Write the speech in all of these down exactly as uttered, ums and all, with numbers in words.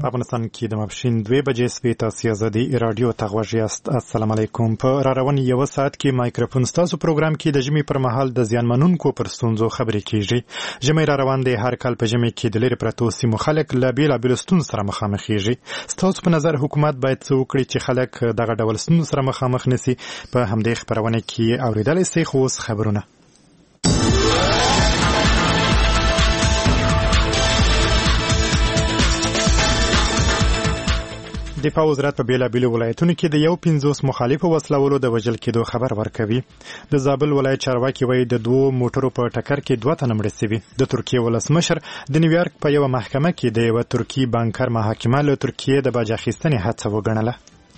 په افغانستان کې د ماپښین دوه بجې سوي تاسو ازادي رادیو ته غوږ یاست. السلام علیکم. په را روان یو ساعت کې مایکروفون ستاسو پروګرام کې د ژمي پر مهال د زیانمنونکو پر ستونزو خبرې کیږي. ژمي را روان دی، هر کال په ژمي کې د لرې پرتو سیمو خلک له بېلابېلو ستونزو سره مخامخېږي. ستاسو په نظر حکومت باید څه وکړي چې خلک دغه ډول ستونزو سره مخامخ نشي؟ په همدې خبرونه کې اورېدلی سئ. خو اوس خبرونه. دفاع وزارت په بیلابېلو ولایتونو کې د یو پنځوس مخالفو وسلوالو د وژل کېدو خبر ورکوي. د زابل ولایت چارواکي وایي د دوو موټرو په ټکر کې دوه تنه مړه شوي. د ترکیې ولسمشر د نیویارک په یوه محکمه کې د یوه ترکي بانکر محاکمه له ترکیې د باج اخیستنې هڅه وګڼله.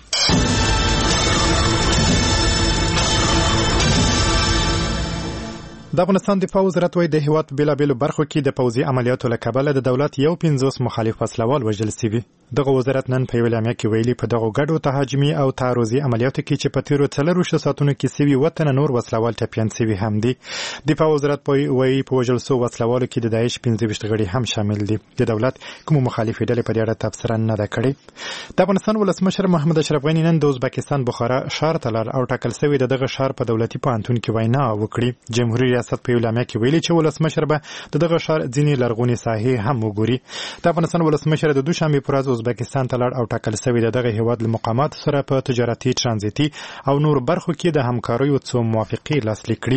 د افغانستان دفاع وزارت وایي د هیواد په بیلابېلو برخو کې د پوځي عملیاتو له کبله د دولت یو پنځوس مخالف وسلوال وژل شوي. دغه وزارت نن په یوه اعلامیه کې ویلي په دغو ګډو تهاجمي او تعرضي عملیاتو کې چې په تېرو څلرویشتو ساعتونو کې سوي اووه تنه نور وسلوال ټپیان سوي هم دي. دفاع وزارت وایي په وژل شوو وسلوالو کې د داعش پنځه ویشت غړي هم شامل دي. د دولت کومو مخالفې ډلې په دې اړه تبصره نه ده کړې. د افغانستان ولسمشر محمد اشرف غني نن د ازبکستان بخارا ښار ته لاړ او ټاکل شوی د دغه ښار په دولتي پوهنتون کې وینا وکړي. جمهوریت ریاست په یوه اعلامیه کې ویلي چې ولسمشر به د دغه ښار ځینې لرغونې ساحې هم وګوري. د افغانستان ولسمشر د دوشنبې په ورځ ازبکستان ته لاړ او ټاکل شوی د دغه هیواد له مقاماتو سره په تجارتي، ترانزیتي او نور برخو کې د همکاریو څو موافقې لاسلیک کړي.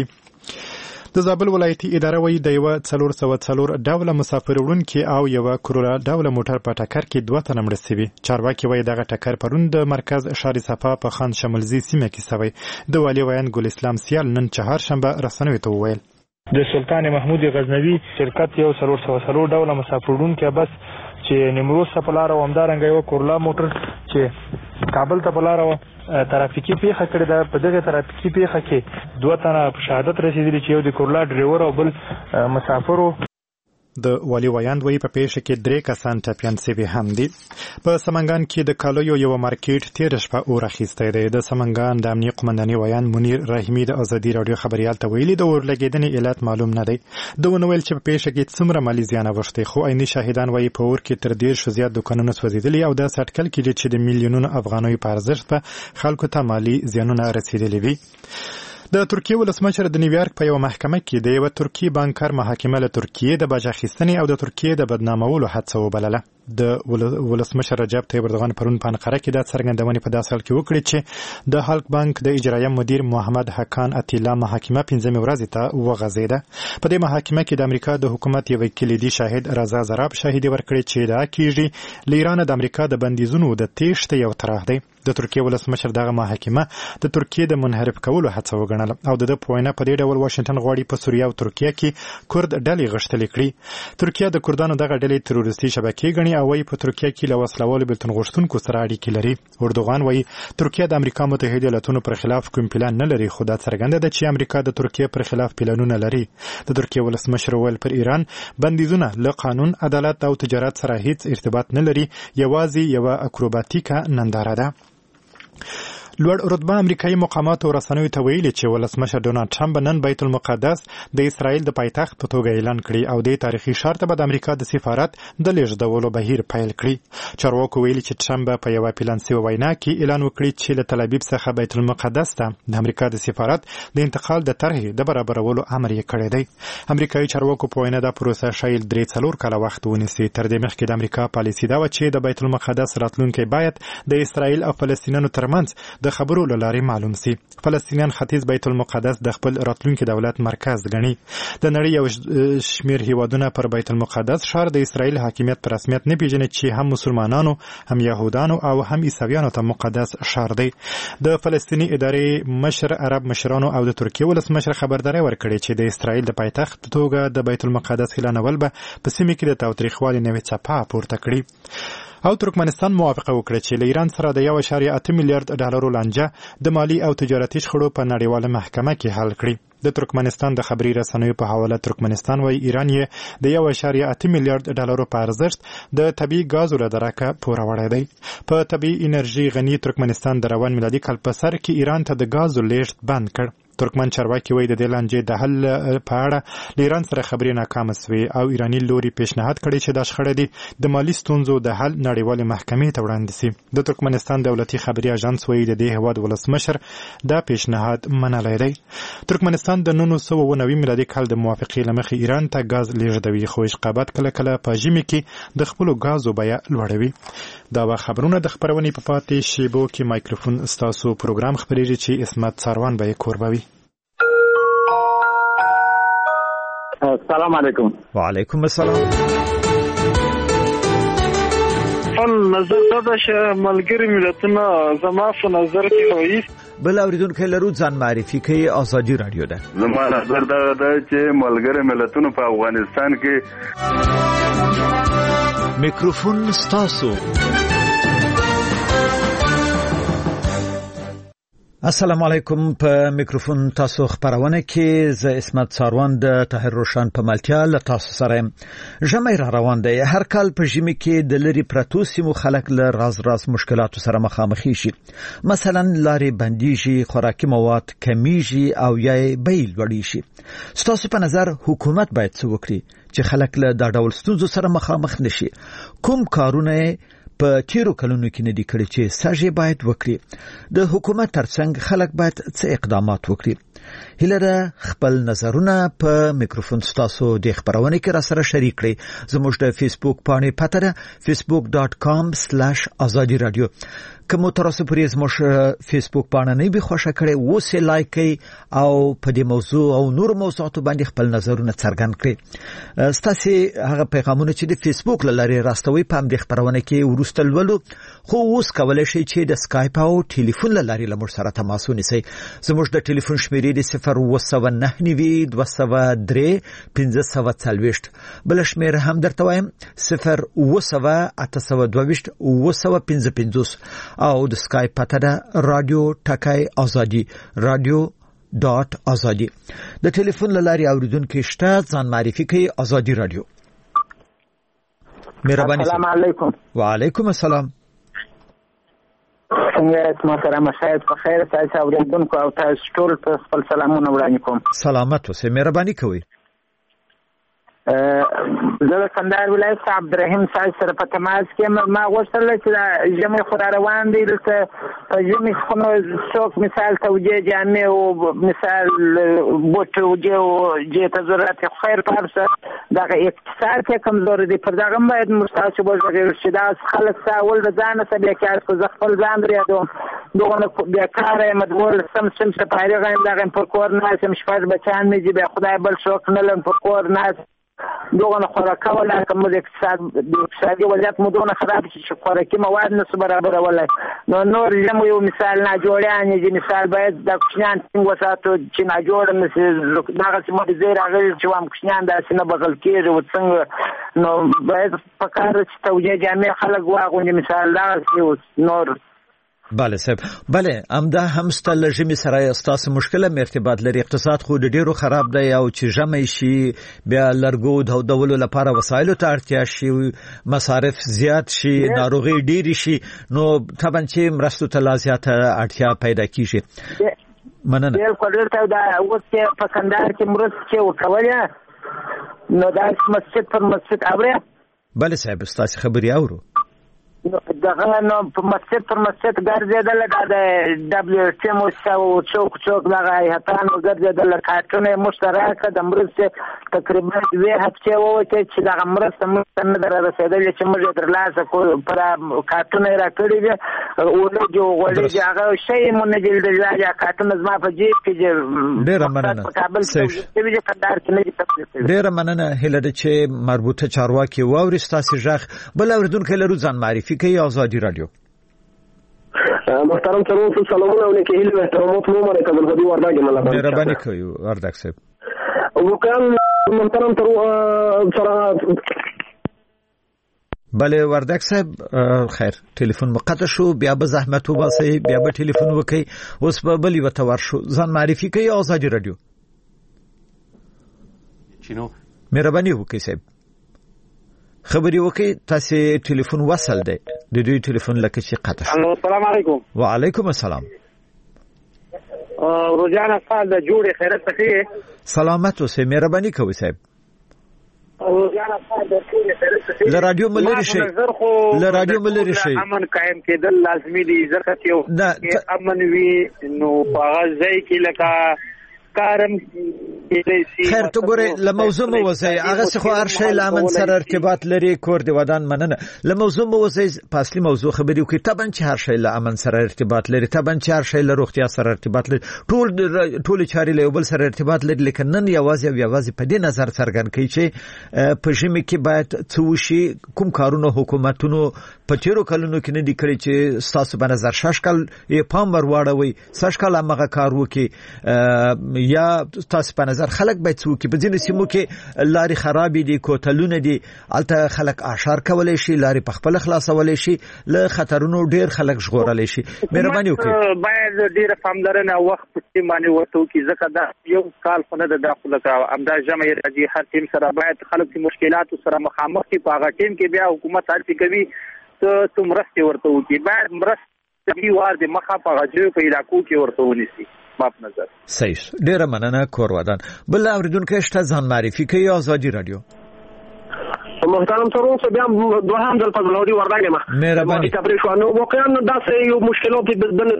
د زابل ولایتي اداره وایي د یوه څلور سوه څلور ډوله مسافر وړونکي او یوه کرولا ډوله موټر په ټکر کې دوه تنه مړه شوي. چارواکي وایي دغه ټکر پرون د مرکز ښار صفا په خان شملزي سیمه کې شوی. د والي ویاند ګل اسلام سیال نن چهارشنبه رسنیو ته وویل د سلطان محمود غزنوي شرکت یو څلور سوه څلور ډوله مسافر وړونکي بس چې نیمروز ته په لاره و، همدارنګه یوه کورلا موټر چې کابل ته په لاره و، ترافیکي پیښه کړې ده. په دغه ترافیکي پیښه کې دوه تنه په شهادت رسېدلي چې یو د کورلا ډریور او بل مسافر و. د والي ویاند وایي په پیښه کې درې کسان ټپیان شوي هم دي. په سمنګان کې د کالیو یوه مارکیټ تېره شپه اور اخیستی دی. د سمنګان د امنیه قومندانۍ ویاند منیر رحیمي د ازادي راډیو خبریال ته ویلي د اور لګېدنې علت معلوم نه دی. ده ونه ویل چې په پیښه کې څومره مالي زیان اوښتی، خو عیني شاهدان وایي په اور کې تر دېرشو زیات دوکانونه سوځېدلي او داسې اټکل کېږي چې د میلیونونو افغانیو په ارزښت به خلکو ته مالي زیانونه رسېدلي وي. د ترکیې ولسمشر د نیویارک په یوه محکمه کې د یوه ترکي بانکر محاکمه له ترکیې د باج اخیستنې او د ترکیې د بدنامولو هڅه وبلله. د ولسمشر رجب طیب اردوغان پرون په انقره کې دا څرګندونې په داسې حال کې وکړې چې د هالک بانک د اجرایه مدیر محمد حکان اتیلا محاکمه پنځمې ورځې ته وغځېده. په دې محاکمه کې د امریکا د حکومت یو کلیدي شاهد رضا زراب شاهدي ورکړې چې ادعا کېږي له ایرانه د امریکا د بندیزونو د تېښتې یو طرح دی. د ترکیې ولسمشر دغه محاکمه د ترکیې د منحرف کولو هڅه وګڼله او د ده په وینا په دې ډول واشنګټن غواړي په سوریه او ترکیه کې کورد ډلې غښتلې کړي. ترکیه د کردانو دغه ډلې تروریستي شبکې ګڼي او وایي په ترکیه کې له وسلوالو بېلتون غوښتونکو سره اړیکې لري. اردوغان وایي ترکیه د امریکا متحده ایالاتونو پر خلاف کوم پلان نه لري، خو دا څرګنده ده چې امریکا د ترکیه پر خلاف پلانونه لري. د ترکیه ولسمشر وویل پر ایران بندیزونه له قانون، عدالت او تجارت سره هیڅ ارتباط نه لري، یوازې یوه اکروباتیکه ننداره ده. لوړ رتبه امریکایي مقاماتو رسنیو ته ویلي چې ولسمشر ډونالډ ټرمپ نن بیت المقدس د اسرائیل د پایتخت په توګه اعلان کړي او د تاریخي ښار ته به د امریکا د سفارت د لېږدولو بهیر پیل کړي. چارواکو ویلي چې ټرمپ په یوه پلان شوې وینا کې اعلان وکړي چې له تل ابیب څخه بیت المقدس ته د امریکا د سفارت د انتقال د طرحې د برابرولو امر یې کړی دی. امریکایي چارواکو په وینا دا پروسه شاید درې څلور کاله وخت ونیسي. تر دې مخکې د امریکا پالیسي دا وه چې د بیت المقدس راتلونکی باید د اسرائیل او فلسطینیانو ترمنځ د خبرو له لارې معلوم سي. فلسطینیان ختیځ بیت المقدس د خپل راتلونکي دولت مرکز ګڼي. د نړۍ یو شمېر هیوادونه پر بیت المقدس ښار د اسرائیل حاکمیت په رسمیت نه پیژني چې هم مسلمانانو، هم یهودانو او هم عیسویانو ته مقدس ښار دی. د فلسطیني ادارې مشر عرب مشرانو او د ترکیې ولسمشر خبرداری ورکړې چې د اسرائیل د پایتخت په توګه د بیت المقدس اعلانول به په سیمه کې د تاوتریخوالي نوې څپه پورته کړي. او ترکمنستان موافقه وکړه چې له ایران سره د یو اعشاریه اته میلیارډ ډالرو لانجه د مالی او تجارتي شخړو په نړیواله محکمه کې حل کړي. د ترکمنستان د خبري رسنیو په حواله ترکمنستان وايي ایران یې د یو اعشاریه اته میلیارډ ډالرو په ارزښت د طبي غازو له درکه پوره وړی دی. په طبي انرژي غني ترکمنستان د روان میلادي کال په سر کې ایران ته د غازو لیږد بند کړ. ترکمن چارواکي وایي د دې لانجې د حل په اړه له ایران سره خبرې ناکامه سوې او ایراني لوري پیشنهاد کړی چې دا شخړه دي د مالي ستونزو د حل نړیوالې محکمې ته وړاندې سي. د ترکمنستان دولتي خبري اژانس وایي د دې هیواد ولسمشر دا پیشنهاد منلی دی. ترکمنستان د نولس سوه اوه نوي میلادي کال د موافقې له مخې ایران ته ګاز لیږدوي، خو اشقابات کله کله په ژمي کې د خپلو ګازو بیه لوړوي. دا به خبرونه د خپرونې په پاتې شیبو کې مایکروفون ستاسو پروګرام خپرېږي چې اسمت ساروان به یې کوربوي. السلام علیکم. وعلیکم السلام. خپل نظر دا چې ملګری ملتونه زما په نظر کې وایي بل اوریدونکو لرو ځان معرفي کوي. آزادي رادیو ده. زما نظر دا ده چې ملګری ملتونه په افغانستان کې میکروفون ستاسو. السلام علیکم. په میکروفون تاسو خبرونه کې ز اسمت ساروان د طاهر روشن په ملتیا له تاسو سره ژمي را روان دی. هر کال په ژمي کې د لری پرتو سیمو خلک له راز راز مشکلاتو سره مخامخ شي. مثلا لارې بنديږي، خوراکي مواد کمیږي او یا بیل وړي شي. ستاسو په نظر حکومت باید څه وکړي چې خلک له دا ډول ستونزو سره مخامخ نشي؟ کوم کارونه په تیرو کلونو کې نه دي کړی چې ساجي باید وکړي؟ د حکومت ترڅنګ خلک باید څه اقدامات وکړي؟ هیله خپل نظرونه په میکروفون ستاسو د خبرونه کې را سره شریک کړئ. زموږ د فیسبوک پاڼې پته ده facebook dot com slash azadi radio. کوم تاسو پرې زموږ فیسبوک پاڼه نه به خوښه کړئ وسه لایک کړئ او په دې موضوع او نور موضوعاتو باندې خپل نظرونه څرګند کړئ. ستاسو هغه پیغامونه چې د فیسبوک لارې راستوي په دې خبرونه کې ورستل ولو خو اوس کولای شئ چې د اسکایپ او ټلیفون لارې لمر سره تماس ونیسئ. زموږ د ټلیفون شمیرې د صفر اوه سوه نهه نوي دوه سوه درې پنځه سوه څلوېښت. بل شمیر هم درته وایم صفر اوه سوه اته سوه دوه ویشت اوه سوه پنځه پنځوس او د اسکایپ پته ده رادیو ټکای ازادي رادیو ډاټ ازادي. د ټلیفون لارې اوریدونکو شته ځان معرفي کوي. ازادي رادیو. مهرباني. السلام علیکم. وعلیکم السلام. څنګه محترم شاید په خیر تاسو اوریدونکو او تاسو ټول په خپل سلامونه وړاندې کوم. سلامت اوسئ. مهرباني کوئ. زه د کندهار ولایت عبدالرحیم صاحب سره په تماس کې ما غوښتل چې ژمي خو را روان دی دلته په ژمي خو نو څوک مثال توجیه جامې او مثال بوټ توجیه او جې ته ضرورت خیر پارسه دغه اقتصاد کې کمزور دی پر دغه باید مستاسو وګورئ چې دا خلک ساول د ځان څخه بیا کار کو ځ خپل ځان لري دغه بیا کار مدبور سم سم څه پایره غیم دغه پر کور نه سم شپږ بچان مې دی بیا خدای بل څوک نه لم پر کور نه دغه خوراکه ولا کوم د اقتصاد د اقتصادي وضعیت مو دونه خراب چې خوراکي مواد نه برابر ولا نو نور یم یو مثال نه جوړیان دي مثال باید د کوچنیان څنګه وساتو چې نه جوړ مثل دغه چې مو زیر هغه چې وام کوچنیان داسې نه بغل کېږي او څنګه نو باید په کار چې توجیه جامع خلک واغوني مثال دا نور. بله صاحب. بله امدا هم ستل ژمي سره استاسو مشکله مرتبط لري. اقتصاد خو ډیرو خراب دی او چې ژمي شي بیا لرګو د ډولو لپاره وسایلو ته اړتیا شي، مصارف زیات شي، ناروغي ډیری شي، نو طبعا چې مرستو ته لازمه اړتیا پیدا کیږي. مننه. ډیر کوډر ته دا اوس په کندهار کې مرسته وکولې نو دا مسجد پر مسجد اوره. بله صاحب استاسو خبري اورو. دغه نو په مسجد پر مسجد ګرځیدل د دبليو ټي مو او څوک څوک دغه هتان ګرځیدل کارتونه مشترکه د مرسته تقریبا دوه هفته وته چې دغه مرسته مستند در رسیدل چې موږ درلاسه پر کارتونه راکړي دي او له جو غوړي هغه شی مونږ جلد راځي کارتونه زما په جیب کې ډیر مننه. ډیر مننه. هله چې مربوطه چارواکي واوري ستاسو ژغ بل اوردونکو لرو ځان معرفي کوي. آزادی رادیو. محترم ترور سلامونه علیکم. هیله احترامات مو مرکه بل غدي ورداګ مله مهرباني کوي ورداګ صاحب. وکال محترم ترور سره بله ورداګ صاحب خیر ټلیفون مقطع شو بیا به زحمت وباسي بیا به ټلیفون وکي اوس په بلی وته ورشو ځان معرفي کوي. آزادی رادیو. چینو مهرباني وکي صاحب خبري وکي تاسو ټلیفون وصل دی د دوی ټلیفون لکه چې قطع شو. السلام علیکم. وعلیکم السلام. روزانه سال د جوړې خیرت پکې سلامت اوسئ مهرباني کوئ صاحب روزانه سال د جوړې خیرت پکې ل رادیو ملری شي ل رادیو ملری شي امن قائم کېدل لازمي دي ځکه چې امن وي نو په ځای کې لکه کارم خیر ته ګوره له موضوع مو وځي هغه څه خو هر شی لامن سره ارتباط لري کور دی ودان مننه له موضوع مو وځي پاسلی موضوع خبرې وکي طبعا چې هر شی لامن سره ارتباط لري طبعا چې هر شی له روغتیا سره ارتباط لري ټول ټول چاري له بل سره ارتباط لري لیکن نن یوازې یوازې په دې نظر څرګند کوي چې په ژمي کې باید څه وشي کوم کارونه حکومتونو په تیرو کلونو کې نه دي کړی چې تاسو په نظر شش کال یې پام ورواړوي شش کال هغه کار وکي یا تاسو په نظر خلک باید څوک په ځینې سیمو کې لاري خرابې دي کوتلونه دي الته خلک اشار کولای شي لاري په خپل خلاصولای شي له خطرونو ډیر خلک ژغورلای شي مهرباني وکړئ باید ډیر پاملرنه وخت په باندې ورته کی ځکه دا یو کال خو نه د داخله کا امدا جمع راځي هر ټیم سره باید خلک په مشکلاتو سره مخامخ دي په هغه ټیم کې بیا حکومت هڅه کوي ته تمرسته ورته وکي باید مرسته دی وار د مخه په غجو په علاقو کې ورته ونیسي ماپ نظر صحیح ډیر مننه کور ودان بل اوریدونکو شته ځان معرفي کوي آزادي رادیو محترم ترون سو بیا دوهم دل فضلودی وردانه ما مهرباني تبریک شو نو واقعا داسې یو مشکلات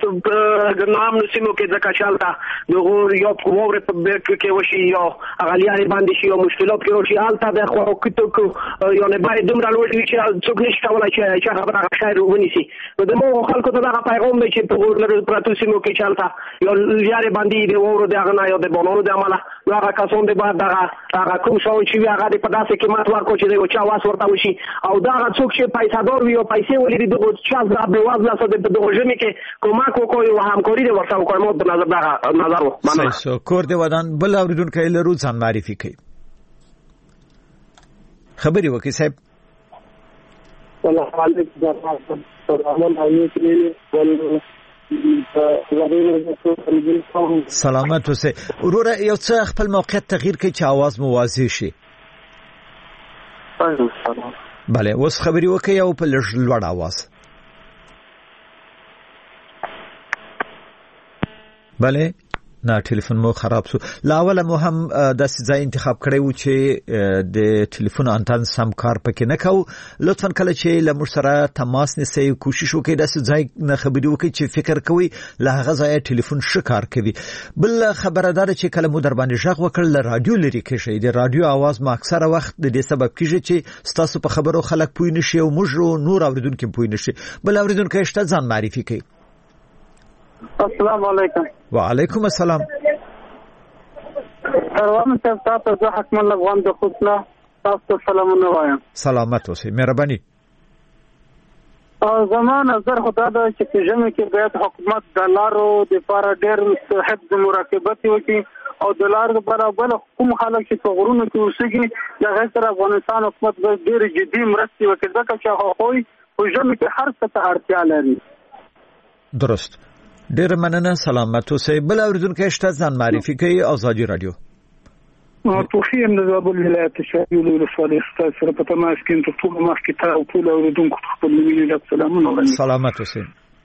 د نام نسمو کې ځکه چالتا دغه یو کوور په بیت کې وشي یو اغلیاري باندې شي یو مشکلات کې وشي الته د خو کتو یو نه باید دومره لوړ وي چې څوک نشي کولای چې خبره خیر ونیسي نو د مو خلکو ته دا پیغام دی چې په ورلر پراتو سیمو کې چالتا یو لیاري باندې دی ورو دغه نه یو د بولونو د عمله نو هغه کسون دی بعد دغه هغه کوم شو چې هغه په داسې قیمت ورکو چې چا واس ورته وشي او دا څوک چې پیسادور وي او پیسې ولري دغه چاز د بوازله سره د دغه ژمي کې کومک وکوي او همکاري د ورته وکړي مو د نظر دا نظر و مننه صحیح کور دی ودان بل اوریدونکو له روز ځان معرفي کوي خبري وکي صاحب والله علیکم سلام علیکم سلامت اوسئ وروره یو څه خپل موقعیت تغییر کړئ چې आवाज مو واضح شي بله اوس خبري وکړئ او په لوړ आवाज بله نه ټلیفون مو خراب شو لاول مو هم د ځای انتخاب کړی و چې د ټلیفون انتن سم کار پکې نه کاو لطفا کله چې له مشترا تماس نسئ کوشش وکړئ د ځای نه خبري وکړئ چې فکر کوي له هغه ځای ټلیفون ښه کار کوي بل خبردار چې کله مو در باندې ژغ وکړ له رادیو لري کې د رادیو आवाज ما اکثره وخت د دې سبب کیږي چې تاسو په خبرو خلک پوي نشي او موږ نور اوریدونکو پوي نشي بل اوریدونکو شته ځان معرفي کوي السلام علیکم وعلیکم السلام روان صاحب تاسو زه حکم الله غوام د خپل تاسو سلامونه وایم سلامت اوسئ مهرباني او زمانه نظر خدای دا چې په ژمه کې باید حکومت د لارو د لپاره ډېر حفظ مراقبت وکړي او د لارو برابر کوم خلک چې په غرونو کې اوسېږي د غیر افغانستان حکومت ډېر جدي مرستې وکړي ځکه چې هغوی په ژمه کې هر څه ته اړتیا لري درست ډیر مننه سلامت اوسئ بل اوریدونکو شته ځان معرفي کوي آزادي رادیو توفیم د زابل ولایت شایو له سوالي ستاسو سره په تماس کې ته ټول مخ کې تا او ټول اوریدونکو خپل ملي د سلامونه وړاندې سلامت اوسئ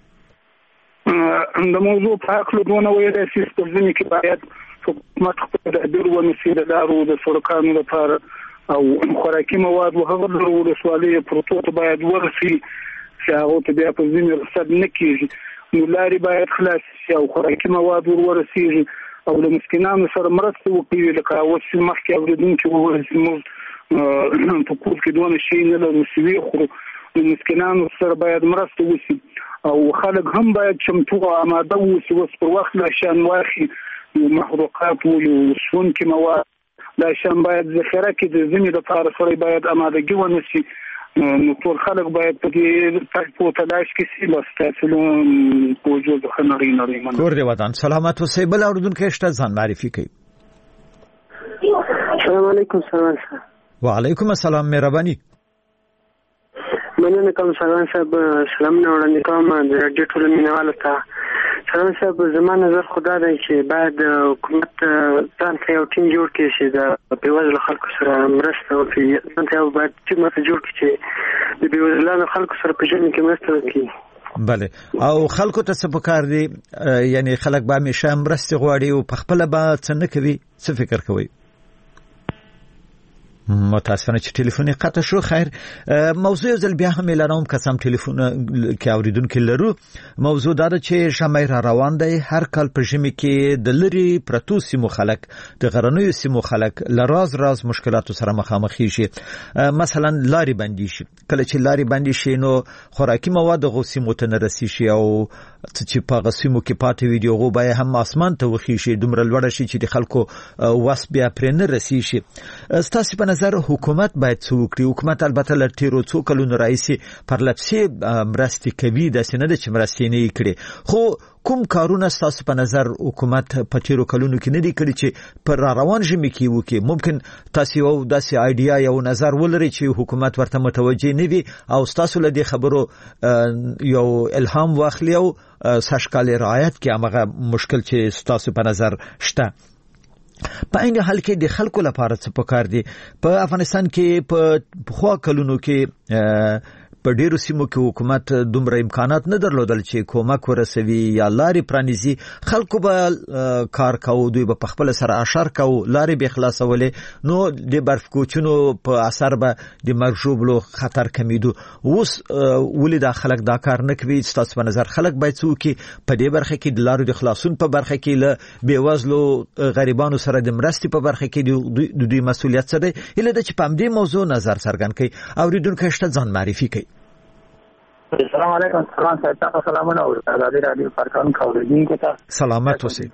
د موضوع په اړه دونه ویل چې په ځینې کې باید حکومت خپل د ډیر ونسي د دارو د سرکانو لپاره او خوراکي مواد او هغه د سوالي پروتوکول باید ورسي چې هغه ته بیا په ځینې رسد نه کیږي نو لاري باید خلاص شي او خوراکي مواد ورسیږي او د مسکینانو سره مرسته وکړي لکه اوس مخکې اوریدونکو وویل چې موږ په کور کې دونه شي نه لرو چې خو د مسکینانو سره باید مرسته وشي او خلک هم باید چمتو او آماده وي اوس پر وخت لا شان واخي محروقات او شونکي مواد لا شان باید ذخیره کې د زمي د لپاره سره باید آمادګي ونشي نو ټول خلک باید په دې په تلاش کې سي لاستاسو کوجو د خنري نړۍ من کور دی ودان سلامت اوسئ بل اوریدونکو شته ځان معرفي کوي السلام علیکم سلام وعلیکم السلام مهرباني مننه کوم سلام صاحب سلام نه وړاندې کوم د رادیو ټول مینوالو ته سلام صاحب زما نظر خدا دی چې باید حکومت ځان ته یو ټیم جوړ کړي چې د بېوزلو خلکو سره مرسته وکړي ځان ته باید ټیم جوړ کړي چې د بېوزلانو خلکو سره په ژوند کې مرسته وکړي بله او خلکو ته څه پکار دي یعنی خلک به همیشه مرسته غواړي او په خپل به څه نه کوي څه فکر کوي متاسفانه چې ټلیفون قطع شو خیر موضوع ځل بیا هم اعلانوم قسم ټلیفون کې اوریدونکو لرو موضوع دا چې شمیر روان دی هر کال په ژمي کې د لری پرتو سیمو خلک د غرنوي سیمو خلک لراز راز مشکلاتو سره مخامخ شي مثلا لاري بندي شي کله چې لاري بندي شي نو خوراکي مواد غوسي متنرسي شي او چې په غسیمو کې پاتې وي دیغه به هم اسمان ته وخی شي دومره لوړ شي چې د خلکو واس بیا پرې نه رسي شي ستاسو په نظر حکومت باید څه وکړي حکومت البته لټیرو څو کلونو راځي پر لپسي مرستي کوي د سینې چې مرستي نه کړي خو کوم کارونه ستاسو په نظر حکومت په تیرو کلونو کې نه دي کړی چې پر روان ژمي کې وکي ممکن تاسو یو داسې ایډیا یو نظر ولري چې حکومت ورته متوجي نه وي او تاسو له دې خبرو یو الهام واخلي او سشکال رعایت کې هغه مشکل چې تاسو په نظر شته په این حال کې د خلکو لپاره څه پکار دي په افغانستان کې په خو کلونو کې په ډیرو سیمو کې حکومت دومره امکانات نه درلودل چې کومک ورسوي یا لارې پرانیزي خلکو به کار کوي دوی به خپل سره اشر کوي لارې به خلاصولې نو د برف کوچونو په اثر به د مرجوبلو خطر کمیدو اوس ولې د خلک دا کار نه کوي تاسو په نظر خلک باید څوک په دې برخه کې د لارې د خلاصون په برخه کې له بیوزلو غریبانو سره د مرستې په برخه کې د دوی مسولیت سره اله د چې په دې موضوع نظر څرګند کړي اوریدونکو شته ځان معرفي کوي السلام علیکم سلام صاحب سلامونه او آزادی رادیو کارکون خوردونکو ته سلامت اوسئ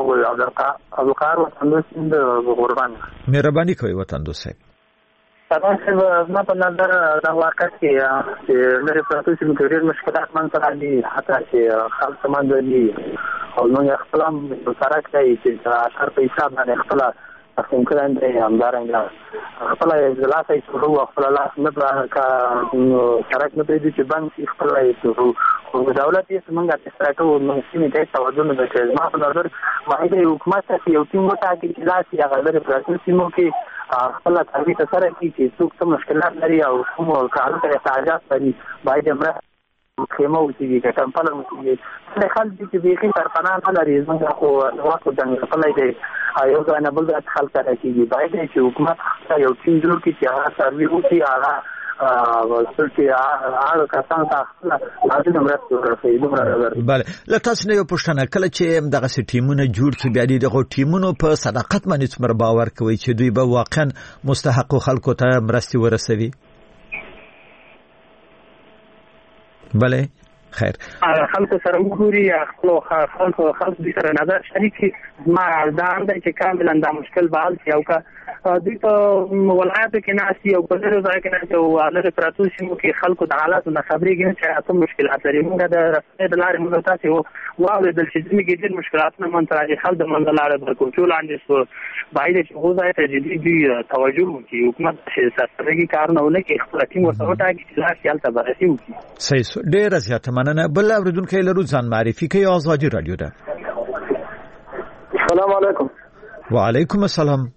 ابوبکر وطن دوست قربان مهرباني کوي وطن دوست طبعا ما په نظر دا واقع کې چې مې په تاسو کې ډېر مشکلات من سره دي حتی چې خلک سامان دي او نو یو خپل سره کوي چې اشر په حساب باندې خپل اخم کړان دي همدارنګه خپل اجلاس یې شروع خپل لاس نه کا شرک نه دی چې باندې خپل یې شروع خو دولت یې څنګه تاسو نو سیمه ته توجه نه کوي ما په نظر باندې حکومت ته یو ټیم وټاکي چې لاس یې غلره پراتو سیمو کې خپل تربیت سره کې چې څوک څه مشکلات لري او کوم کارونه ته احتیاجات لري باید امر خیمه وسیږي که کمپل وسیږي د خلک چې بیخي ترپناه نه لري زموږ خو وخت د خپل دی یو ځای نه بل ځای خلک راکېږي باید چې حکومت یو ټیم جوړ کړي چې هغه سروي وکړي هغه ورته هغه کسان ته لازم مرسته وکړي. بله له تاسو نه یو پوښتنه کله چې دغه ټیمونه جوړ شي بیا دغه ټیمونو په صداقت باندې څومره باور کوي چې دوی به واقعا مستحق خلکو ته مرستي ورسوي؟ بله خیر خلکو سره وګوري خپل خلکو خلکو سره نظر شریکي ما دا اندای چې کاملا دا مشکل به حل شي او که دوی په ولایتو کې ناسي او په ډېرو ځایو کې ناسي او هغه پراتو سیمو کې خلکو د حالاتو نه خبرېږي نه چې کوم مشکلات لري موږ د رسنۍ د لارې موږ تاسې واورېدل چې ځینې کې ډېر مشکلاتونه منځته راځي خلک د منځه لاړه برکوچو لاندې شو باید چې هغو ځای ته جدي دوی توجه وکړي حکومت چې سرسرګي کارونه ونه کړي خپله ټیم ورته وټاکي چې لاس یې هلته بررسي وکړي. صحیح ډېره زیاته مننه. بل اورېدونکی لرو ځان معرفي کوي ازادي راډیو ده. السلام علیکم. وعلیکم السلام.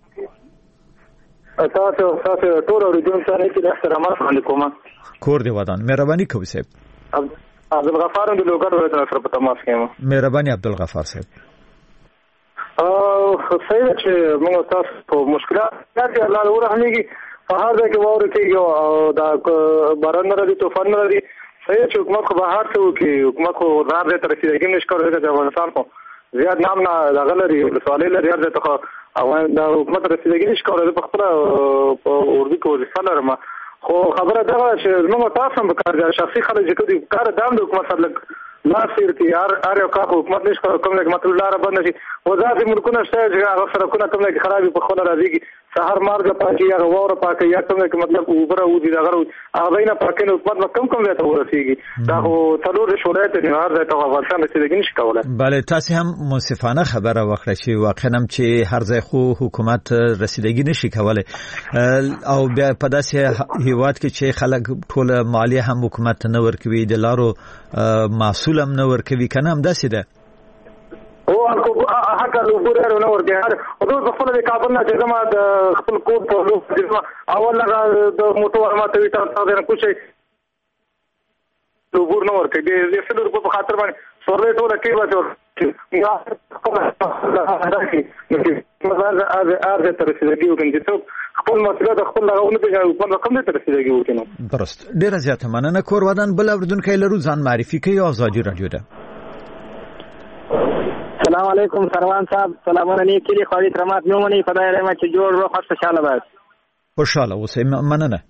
تاسو تاسو ټول اورېدونکو سره چې احترامات وړاندې کوم. کور دی ودان مهرباني کوي صاحب. عبدالغفار د لوګر ولایت سره په تماس کې یم. مهرباني عبدالغفار صاحب. او صحیح چې موږ تاسو په مشکلات کې الله ورحمېږي په هر ځای کې واره کوي او دا باران نه راځي طوفان نه راځي صحیح چې حکومت خو به هر څه وکړي حکومت خو زار دې تر رسېدګي نشي کولی د افغانستان خو زیات نام نه دغه لري ولسوالۍ لري هر ځای ته خو او د حکومت رسېدګي نشي کولی په خپله په اردو کې وظیفه لرم خو خبره دغه چې موږ تاسو هم کار دی شخصي خلک چې کوي کار دام د حکومت سره لږ لاس تېر کړي هر هر یو کار حکومت نشي کولی کوم ځای مطلب لاره بنده شي او داسې ملکونه شته چې هغه سړکونه کوم ځای کې خراب وي په خپله راځېږي سهار مارګه پاکي یا واوره پاکي یا کوم ځای کې مطلب اوبه راوځي دغه راوځي هغه ځای نه پاکي نو حکومت به کوم کوم ځای ته ورسېږي دا خو څلور شورایت دي هر ځای ته افغانستان رسېدګي نشي کولی. بله تاسې هم منصفانه خبره وکړه چې واقعا هم چې هر ځای خو حکومت رسېدګي نشي کولی او بیا په داسې هیواد کې چې خلک ټوله مالیه هم حکومت ته نه ورکوي د لارو محصول هم نه ورکوي که نه همداسې ده؟ او حق له ګورې نه ورته هر او د خپل د کابل نه چې زما د خپل کور په لور اول لږه د موټر ماته وی تاسو نه کوشي وګور نه ورکړي د سل روپو په خاطر باندې سورې ټوله کې وځي یا ارزه ارزه تر رسیدګي وکړي چې څوک خپل مسله د خپل لغونه په خپل رقم نه تر رسیدګي وکړي. درست. ډیره زیاته مننه. کور ودان بل اوردونکو لرو ځان معرفي کوي ازادي رادیو ده. السلام علیکم سروان صاحب. سلامونه نیکی دی خالد رحمت میومنی خدای رحمت چې جوړ رو خوش خوشاله باش. خوشاله اوسئ. مننه.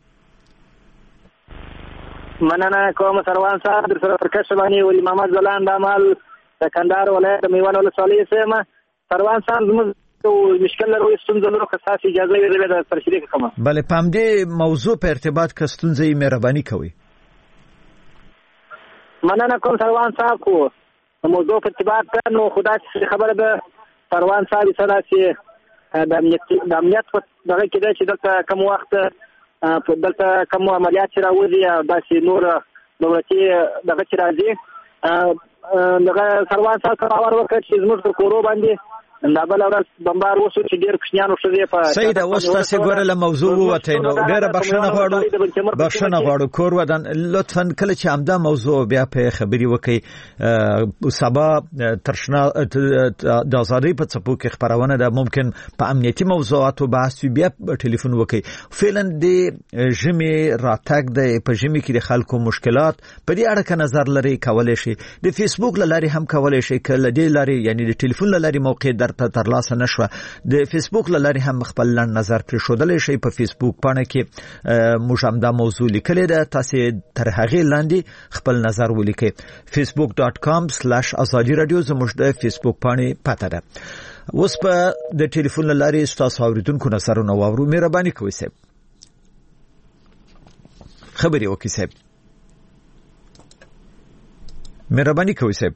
مننه کوم سروان صاحب. در سره پرکش باندې ولی محمد زلان د عمل د کندهار ولایت د میوان ولسوالۍ سیمه. سروان صاحب زموږ مشکل لرو ستونزه لرو که تاسو اجازه ورکړئ د سره شریک کوم. بله پام دې موضوع په ارتباط کې ستونزه یې مهرباني کوي. مننه کوم سروان صاحب. کو موضوع په ارتباط نو خدای خبره ده سروان صاحب سره چې د امنیت د امنیت په دغه کې ده چې دلته کوم وخت په دلته کوم عملیات چې راوځي او داسې نور دولتي دغه چې راځي دغه سروان صاحب خبر وکړ چې زموږ په کورو باندې دا بل ورځ بمبار وشو چې ډېر کوچنیان وشوي په سید اوس تاسو ګوره له موضوع وته نو ډېره بخښنه غواړو بخښنه غواړو کور ودان لطفا کله چې همدا موضوع بیا په خبري وکي سبا ترشنا د ازادي په څپو کې خبرونه ده ممکن په امنیتي موضوعاتو بحث بیا ټلیفون وکي فعلا د جمی راتګ د په جمی کې د خلکو مشکلات په دې اړه نظر لري کولای شي د فیسبوک لاري هم کولای شي کله د لاري یعنی د ټلیفون لاري موقع ته ترلاسه نشوه د فیسبوک لاري هم خپل نظر پر شودلې شي په فیسبوک باندې کې موږ هم دا موضوع لیکلې ده تاسو تر هغه لاندې خپل نظر ولیکئ facebook dot com slash azadi radio زموږ د فیسبوک باندې پته ده. اوس په د ټلیفون لاري تاسو اوریدونکو نظرونه واورو. مهرباني کوئ صاحب خبري وکړئ صاحب. مهرباني کوئ صاحب.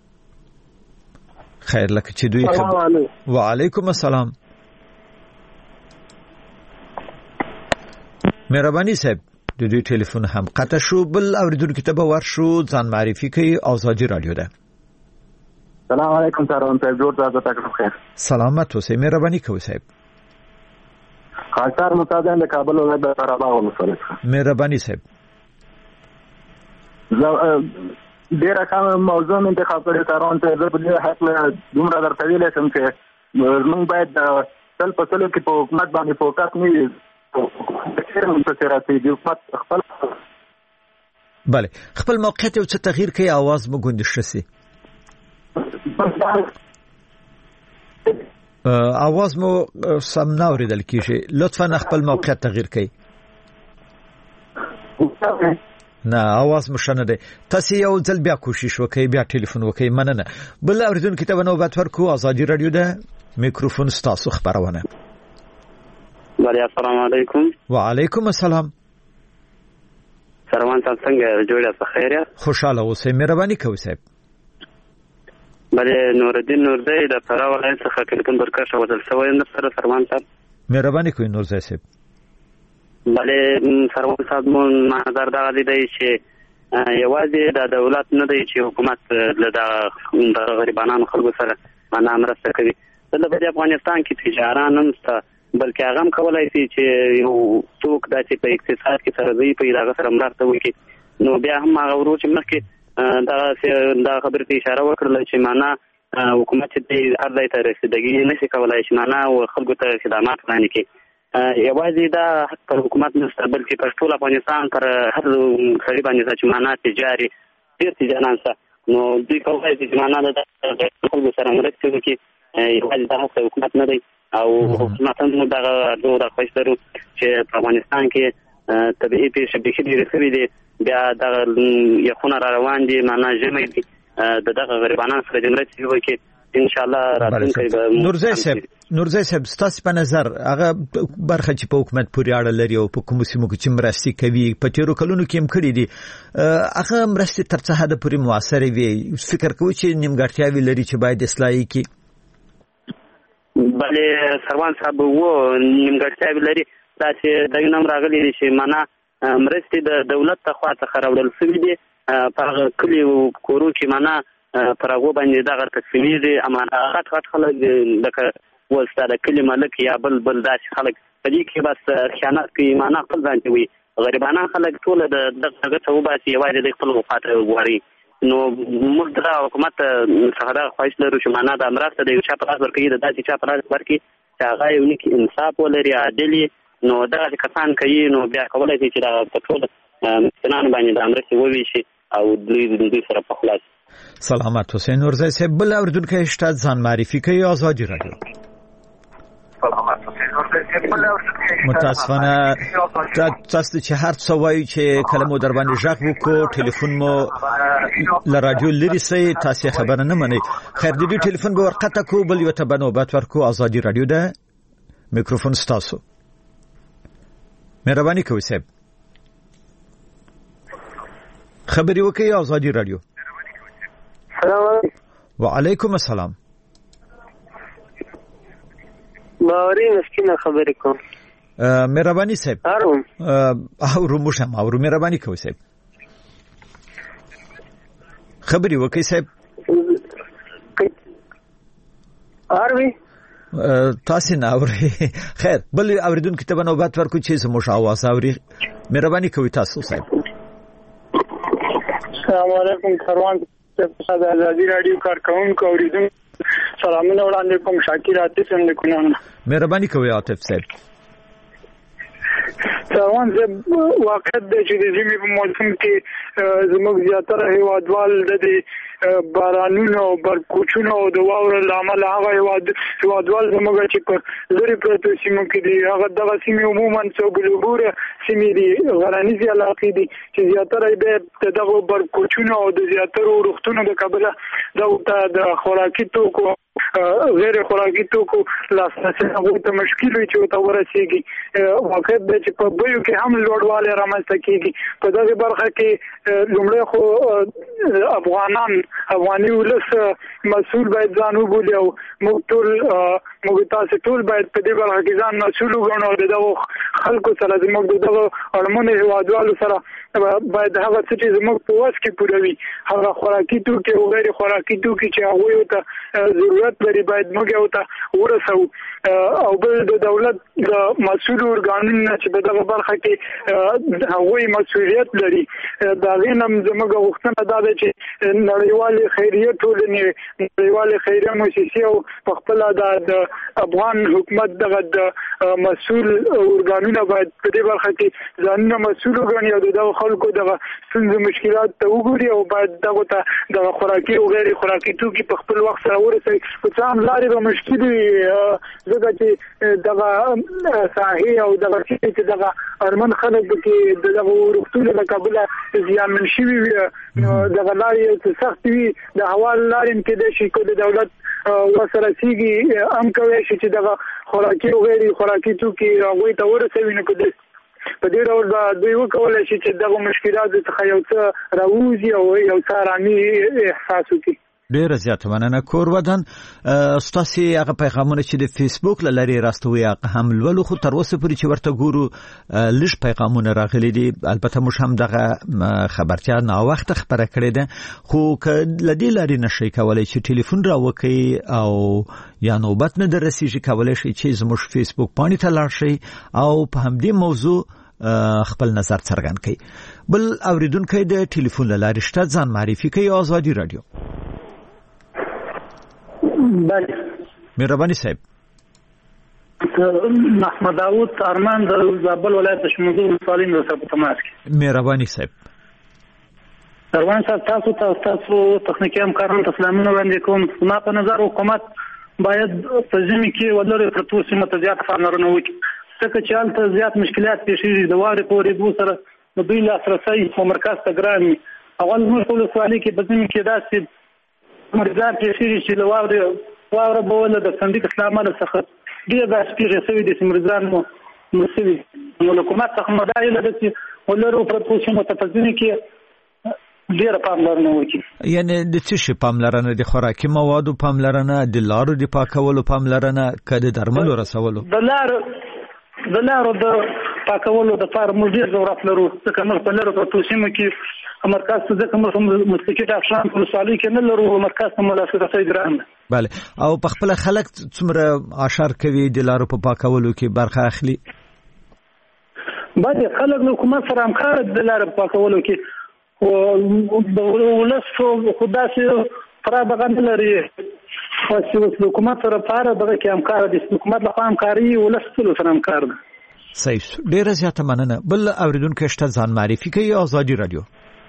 خیر لکه چې دوی خبر. وعلیکم السلام. مهرباني صاحب د دوی ټلیفون هم قطع شو. بل اوریدونکو ته به ورشو ځان معرفي کوي ازادي رادیو ده. سلام علیکم سروان صاحب جوړ تاسو ته خیر. سلامت اوسئ. مهرباني کوئ صاحب. خاصار متادین د کابل ولایت د فراباغ ولسوالۍ. مهرباني صاحب. ډیر کم موضوع انتخاب کړی سروان صاحب په دې حق له دومره درته ویلې سم چې موږ باید تل په تل کې په حکومت باندې فوکس نه وي خپل بله خپل موقعیت او څه تغییر کوي आवाज مو ګوندش شي आवाज مو سم نه اوریدل کیږي. لطفا خپل موقعیت تغییر کړئ. نه आवाज مشنه ده. تاسو یو ځل بیا کوشش وکړئ بیا ټلیفون وکړئ. مننه. بل اوریدونکو ته نوبت ورکو ازادي رادیو ده میکروفون ستاسو خبرونه. بله السلام علیکم. وعلیکم السلام. سروان صاحب څنګه جوړه په خیر؟ خوشاله اوسئ. مهرباني کوئ صاحب. بله نورالدین نورزی د فراه ولایت څخه ټلیفون درکښه وځل شوی یم سره سروان صاحب. مهرباني کوئ نورزی صاحب. بله سروان صاحب مون نظر دا دی چې یوازې د دولت نه دی چې حکومت د غریبانو خلکو سره معنا مرسته کوي. دلته په افغانستان کې تجاران هم شته بلکې هغه هم کولای شي چې یو څوک داسې په اقتصاد کې سره دی په هغه سره مرسته وکړي. نو بیا هم هغه ورو چې مخکې دا دا خبرې ته اشاره وکړله چې معنا حکومت چې هر ځای ته رسیدګي نشي کولای چې معنا خلکو ته خدمات وړاندې کړي. یوازې دا حق پر حکومت نشته بلکې پر ټول افغانستان پر هر سړي باندې چې معنا تجاري ډېر تجاران شته. نو دوی کولای شي چې معنا د خلکو سره مرسته وکړي. یوازې دا حق حکومت نه دی او حکومت هم دغه ډول خوښ لرو چې په افغانستان کې طبیعي پیښې بیخي ډېرې شوي دي. بیا دغه یخونه را روان دي معنا ژمی دي د دغه غریبانو سره د مرستې وکړي. ان شاء الله راتلونکی به نورزی صاحب نورزی صاحب ستاسو په نظر هغه برخه چې په حکومت پورې اړه لري او په کومو سیمو کې چې مرستې کوي په تیرو کلونو کې هم کړي دي هغه مرستې تر څه حده پورې موثرې وي فکر کوئ چې نیمګړتیاوې لري چې باید اصلاح کړي؟ بله سروان صاحب و نیمګړتیاوې لري دا چې دغه نوم راغلی دی چې معنا مرستې د دولت ته خوا څخه راوړل شوي دي په هغه کلیو کورو کې معنا پر هغو باندې دغه تقسیمېږي اما غټ غټ خلک لکه اوس دا د کلي ملک یا بل بل داسې خلک په دې کې بس خیانت کوي معنا خپل ځان ته وي غریبانه خلک ټول د دغه څه وباسي یوازې د خپل مفاد وغواړي. نو موږ د حکومت څخه دا خواهش لرو چې معنا د مرسته د یو چا په لاس ورکوي د داسې چا په لاس ورکړي چې هغه یو نیک انصاف ولري، عادل وي. نو دغه کسان کوي نو بیا کولی شي چې دا په ټول مسکینانو باندې د مرستې وویشي او دوی د دوی سره په خلاص. سلامت حسین نورزی صاحب، بل اوریدونکی شته ځان معرفي کوي. آزادي رادیو. متاسفانه تاسو چې هر څه وایي چې کله مو در باندې ژغ وکړو ټلیفون مو له رادیو لري سي تاسو خبره نه منئ. خیر د دې ټلیفون به ورقطه کو بل یو ته به نوبت ورکو. آزادي رادیو ده میکروفون ستاسو. مهرباني کوئ صاحب خبري وکړئ. آزادي رادیو. السلام علیکم. وعلیکم السلام. باوري مسکینه خبرې کوم. مهرباني صاحب. اروم. او رومشم او مهرباني کوئ صاحب. خبري وکړئ صاحب. اروي. تاسو نه اوري. خیر بل اوریدونکو ته نوبت ورکو چې زموږ आवाज اوري. مهرباني کوئ تاسو صاحب. السلام علیکم کاروان د ازادي رادیو کارکونکو اوریدونکو سلامونه وړاندې کوم. شاکر عاطف هم لیکونه. مهرباني کوئ عاطف صاحب. روان زه واقعیت دی چې د ژمي په موسم کې زموږ زیاتره هیوادوال د بارانونو او برکوچونو او د واورو له امله هغه هیوادوال زموږ چې په لرې پرتو سیمو کې دي هغه دغه سیمې عموما څوګلوبوره سیمې دي غرنیزې علاقې دي چې زیاتره یې د دغو برکوچونو او د زیاترو روغتونو د کبله دغو ته د خوراکي توکو غیر خوراکي توکو لاسرسي هغوی ته مشکل وي چې ورته ورسېږي. واقعیت دی چې په بیو کې هم لوړوالی رامنځته کېږي. په دغې برخه کې لومړی خو افغانان افغاني ولس مسؤل باید ځان وبولي او موږ ټول موږ تاسو ټول باید په دې برخه کې ځان مسؤل وګڼو او د دغو خلکو سره زموږ د دغو اړمنو هیوادوالو سره باید هغه څه چې زموږ په وس کې پوره وي هغه خوراکي توکي او غیر خوراکي توکي چې هغوی ته ضرورت لري باید موږ یې ورته ورسوو. او بل د دولت د مسؤلو ارګانونو چې په دغه برخه کې هغوی مسؤلیت لري د هغې نه زموږ غوښتنه دا ده چې نړیوالې خیریه ټولنې نړیوالې خیریه موسسې او په خپله د افغان حکومت دغه د مسؤل ارګانونه باید په دې برخه کې ځانونه مسؤل وګڼي او د دغو خلکو دغه ستونزو مشکلات ته وګوري او باید دغو ته دغه خوراکي او غیر خوراکي توکي په خپل وخت سره ورسوي. خو څه هم لارې به مشکل وي ځکه چې دغه ساحې او دغه سیمې چې دغه اړمن خلک کې د دغو روغتونو له کبله زیانمن شوي وي نو دغه لارې سختې وي. د هوا لارې هم کېدای شي که د دولت ورسره سیږي هم کولی شي چې دغه خوراکي او غیر خوراکي توکي هغوی ته ورسوي. نو که په دې ډول به دوی وکولی شي چې دغه مشکلاتو څخه یو څه راووځي او یو څه ارامي احساس وکړي. ډیره زیاته مننه. کور ودان ستاسو هغه پیغامونه چې د فیسبوک له لارې راستوي هغه هم لولو خو تر اوسه پورې چې ورته ګورو لږ پیغامونه راغلي دي. البته موږ هم دغه خبرتیا نه وخت خبره کړې ده خو که لدی لارې نشي کولای چې ټلیفون راوکي او یا نوبت نه درسیږي کولای شي چې زموږ فیسبوک باندې ته لاړ شي او په همدې موضوع خپل نظر څرګند کړي. بل اوریدونکو د ټلیفون له لارې شته ځان معرفي کوي. آزادي رادیو. بله مهرباني صاحب. محمد داود ارمان د زابل ولایت د شموزو ولسوالۍ نه سره په تماس کې. مهرباني صاحب. روان صاحب تاسو ته تاسو تخنیکي همکارانو ته سلامونه وړاندې کوم. ما په نظر حکومت باید په ژمي کې ولري پرتو سیمو ته زیات پاملرنه وکړي ځکه چې هلته زیات مشکلات پیښیږي د واورې په اورېدو سره د دوی لاسرسی په مرکز ته ګران وي. اول زموږ په ولسوالۍ کې په ژمي کې داسې مریضان پیښیږي چې له واورې واوره به ولله د صندوق اسلامانو څخه ډېر داسې پیښې شوي دي چې مریضان مو مړه شوي. نو له حکومت څخه مو دا هیله ده چې ولرو پرتو سیمو ته په ژمي کې ډېره پاملرنه وکړي. یعنې د څه شي پاملرنه؟ د خوراکي موادو پاملرنه، د لارو د پاکولو پاملرنه، که د درملو رسولو؟ د لارو د لارو د پاکولو دپاره موږ ډېر ضرورت لرو ځکه موږ په لرو پرتو سیمو کې مرکز ته ځکه موږ مسلکي ډاکټران په ولسوالۍ کې نه لرو مرکز ته مو لاسرسی ګران ده. بله. او په خپله خلک څومره اشر کوي د لارو په پاکولو کې برخه اخلي؟ باید خلک له حکومت سره همکار د لارې پاکولو کې او د ولس خدا سي پرابغه نه لري چې د حکومت سره پاره دغه کې همکار دي حکومت له همکاري ولس سره همکار دي. صحیح ډیره زیاته مننه. بل اوریدونکو شته ځان معرفي کوي آزادی رادیو.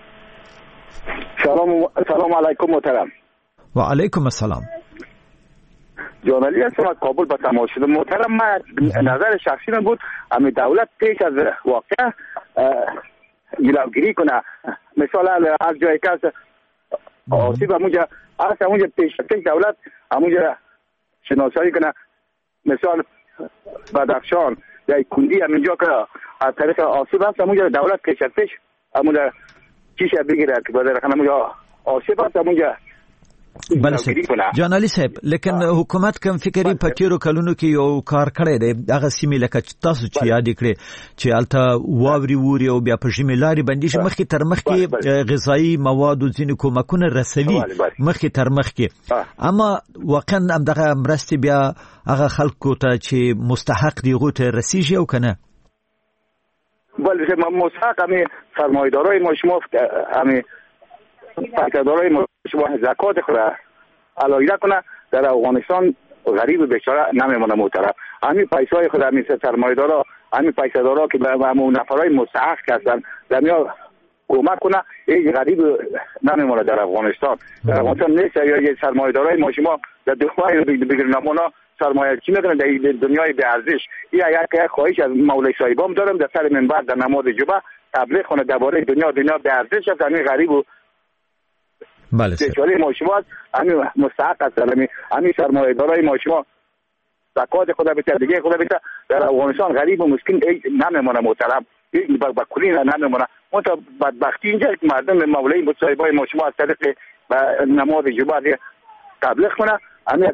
سلام سلام علیکم محترم. و علیکم السلام. جورنالیست از کابل به تماس شدم. محترم من نظر شخصی من بود امی دولت پیش از واقع جلوگیری کنه، مثلا از جایی که آسیب همونجا از همونجا پیش پیش دولت همونجا شناسایی کنه، مثلا بدخشان یا کندی همونجا که از طریق آسیب هست همونجا دولت پیش پیش همونجا چیشه بگیره که بدر خانه همونجا آسیب هست همونجا بل څه جانالي صاحب لیکن حکومت کوم فکرې په تیرو کلونو کې یو کار کړی دی هغه سیمې لکه تاسو چې یاد کړئ چې الته واوري ووري او بیا په ژمي لارې بندي شي مخکې تر مخکې غذایی مواد او ځینې کومکونه رسوي مخکې تر مخکې اما واقعا هم دغه مرستې بیا هغه خلکو ته چې مستحق دي هغو ته رسیږي او که نه؟ بله مستحق همې سرمایه‌دارای ما شما همې پایدارای ما شما زکات خود علایده کنه در افغانستان غریب بیچاره نمیمونه محترم. همین پیسای خود همین سرمایه‌دارا همین پیسه‌دارا که به همون نفرای مستحق هستن دنیا کمک کنه این غریب نمیمونه در افغانستان. در افغانستان نیست یا یه سرمایه‌دارای ما شما در دنیای بگیرن نمونه سرمایه چی میکنن در دنیای به ارزش. یا یک خواهش از مولوی صاحبام دارم در سر منبر در نماز جمعه تبلیغ کنه درباره دنیا دنیا به ارزش است همین غریب بله بیچاره ما شما همین مستحق هستن همین سرمایه‌دارای ما شما زکات خدا بده دیگه خدا بده در افغانستان غریب و مسکین نمیمونه محترم با کلی نمیمونه اون تا بدبختی اینجا مردم مولای صاحبای ما شما از طریق نماز جمعه تبلیغ کنه همین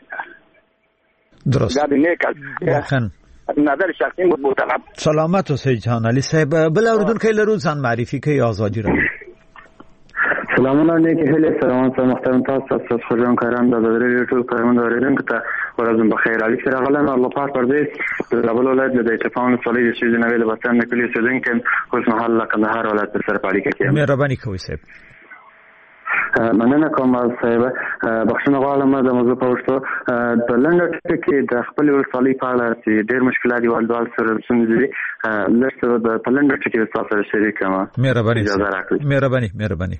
درست واقعا نظر شخصی بود محترم. سلامت اوسئ جانالي صاحب. بل اوریدونکو لرو ځان معرفي کوي آزادی را. سلامونه نیکی هیله سلامات محترم تاسو تاسو خوشحال کاران د بدرې ټول کارمند اوریدونکو ته ورځم بخیر. علي سره غلم الله پاک پردیس د زابل ولایت د اتفاق صلیبي چې جنوي د وطن کلی سیدنکم اوس محل کندهار ولایت سره پالي کوي. مهرباني کوئ صاحب. مننه کوم صاحب. بخښنه غواړم د موضوع په وشتو د لنډ ټکي کې د خپل ولسوالۍ په اړه چې ډېر مشکلات دي والدوال سره ستونزې دي لږ د په لنډ ټکي کې تاسو سره شریک کوم. مهرباني مهرباني مهرباني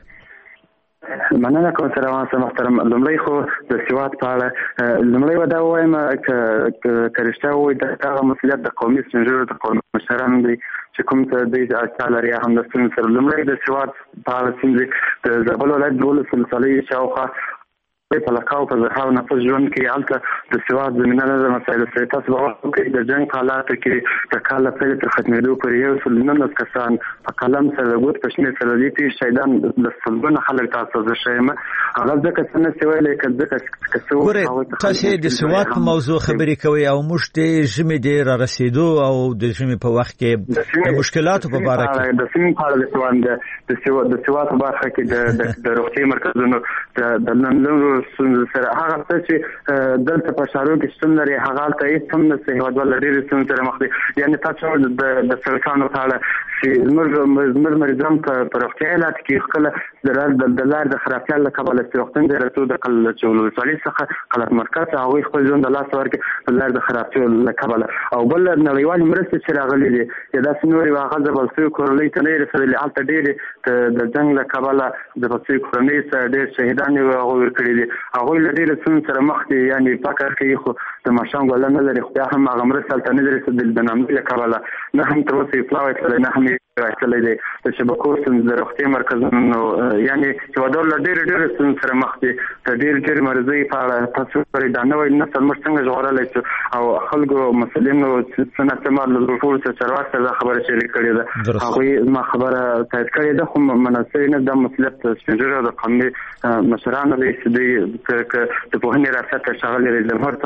مننه کوم سره واسه محترم. لومړی خو د سواد په اړه لومړی ودا وایم چې کرشته وي د هغه مسؤلیت د قومي سنجر د قومي مشرانو دی چې کوم څه د اصالري هم د سن سره لومړی د سواد په اړه چې د زابل ولایت دولس ولسوالۍ شاوخوا په لکاو په ځخاو نفس ژوند کې حالت د سواد زمينه د مسایلو سره تاسو په کې د جنگ حالات کې د کال په تر ختمېدو پر یو څل نن کسان په قلم سره ګوت پښنه سره دي چې شیطان د سلګونه خلک تاسو زه شایم هغه ځکه څنګه سوي لیکل ځکه کسو تاسو د سواد په موضوع خبرې کوي او موږ د ژمي د را رسیدو او د ژمي په وخت کې د مشکلاتو په اړه کې د سیمې په اړه د سواد د سواد د سواد په برخه کې د روغتي مرکزونو د نن سره هغه څه چې دلته په شهرو کې ستون لري هغه ته هیڅ هم نه سي هیواد ول ډېر ستون سره مخ دي. یعنی تاسو د د سرکانو په اړه چې زموږ زموږ مریضان په روغتیا حالت کې خپل د دلار د خرابتیا له کبله استوختن د رسو د قل چولو سالي څخه قلت مرکز هغه خپل ژوند د لاس ورکې د دلار د خرابتیا له کبله او بل نړیوال مرستې چې راغلي دي یا د سنوري واغه د بلسو کورلې ته نه رسېدلې حالت ډېر د جنگ له کبله د بلسو کورنۍ سره ډېر شهیدان ورغوي کړی دي هغه لري څون سره مخ دي. یعنی فکر کوي خو د ماشوم ګل نه لري خو هم هغه مرسته تل نه رسېدل د نامې کبله نه هم تر اوسه اطلاع کړل نه هم راځلې دي چې بکور څنګه د روغتي مرکزونو یعنی چې ودول ډېر ډېر څون سره مخ دي د ډېر ډېر مرزي په اړه تاسو پرې دا نه وایي نه څنګه څنګه جوړلای او خلکو مسلمانو څنګه استعمال له ټول څه چرواته دا خبره شریک کړې ده هغه ما خبره تایید کړې ده خو مناسب نه د مسلط سپینجره د قومي مشرانو دې د په هني راځه شغل لري د هر څه په اړه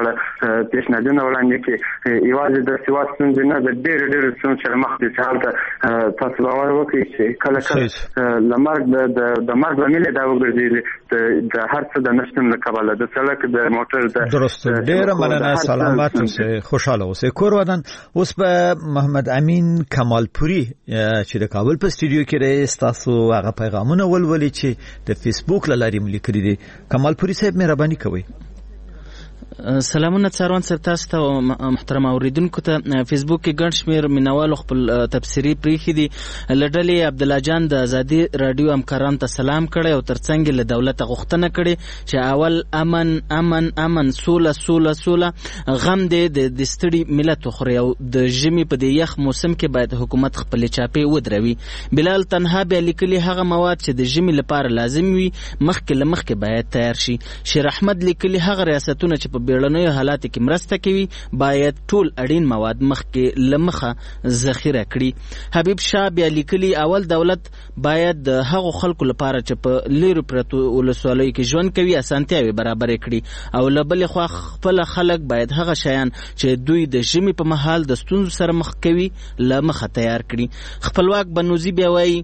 سره پیشنهادونه وړاندې کړي یوازې د سیوا ستونزې نه د ډېر ډېر ستونزې سره مخ دي چې هلته تاسو باور وکړئ چې کله کله له مرګ د مرګ لامل دا وګرځي د هر څه د نشتون له کبله د سړک د موټر د درست ډېره مننه سلامت اوسئ خوشاله اوسئ کور ودان اوس په محمد امین کمالپوري چې د کابل په استودیو کې رئیس تاسو هغه پیغامونه ولولي چې د فیسبوک له لارې ملي کړی دي کمالپوري صاحب مهرباني کوئ سلامونه څاروان سره تاسو ته محترم اوریدونکو ته فیسبوک کې ګڼ شمېر مینوالو خپل تبصرې پریښي دي له ډلې عبدالله جان د ازادي راډیو همکارانو ته سلام کړی او ترڅنګ له دولته غوښتنه کړې چې اول امن امن امن سوله سوله سوله غم دی د ستړي ملت وخوري او د ژمي په دې یخ موسم کې باید حکومت خپلې چاپې ودروي بلال تنها بیا لیکلي هغه مواد چې د ژمي لپاره لازم وي مخکې له مخکې باید تیار شي شیر احمد لیکلي هغه ریاستونه چې په بیړنیو حالاتو کې مرسته کوي باید ټول اړین مواد مخکې له مخه ذخیره کړي حبیب شاه بیا لیکلي اول دولت باید د هغو خلکو لپاره چې په لیرو پرتو ولسوالیو کې ژوند کوي اسانتیاوې برابرې کړي او له بلې خوا خپل خلک باید هغه شیان چې دوی د ژمي په مهال د ستونزو سره مخ کوي له مخه تیار کړي خپلواک بنوزي بیا وایي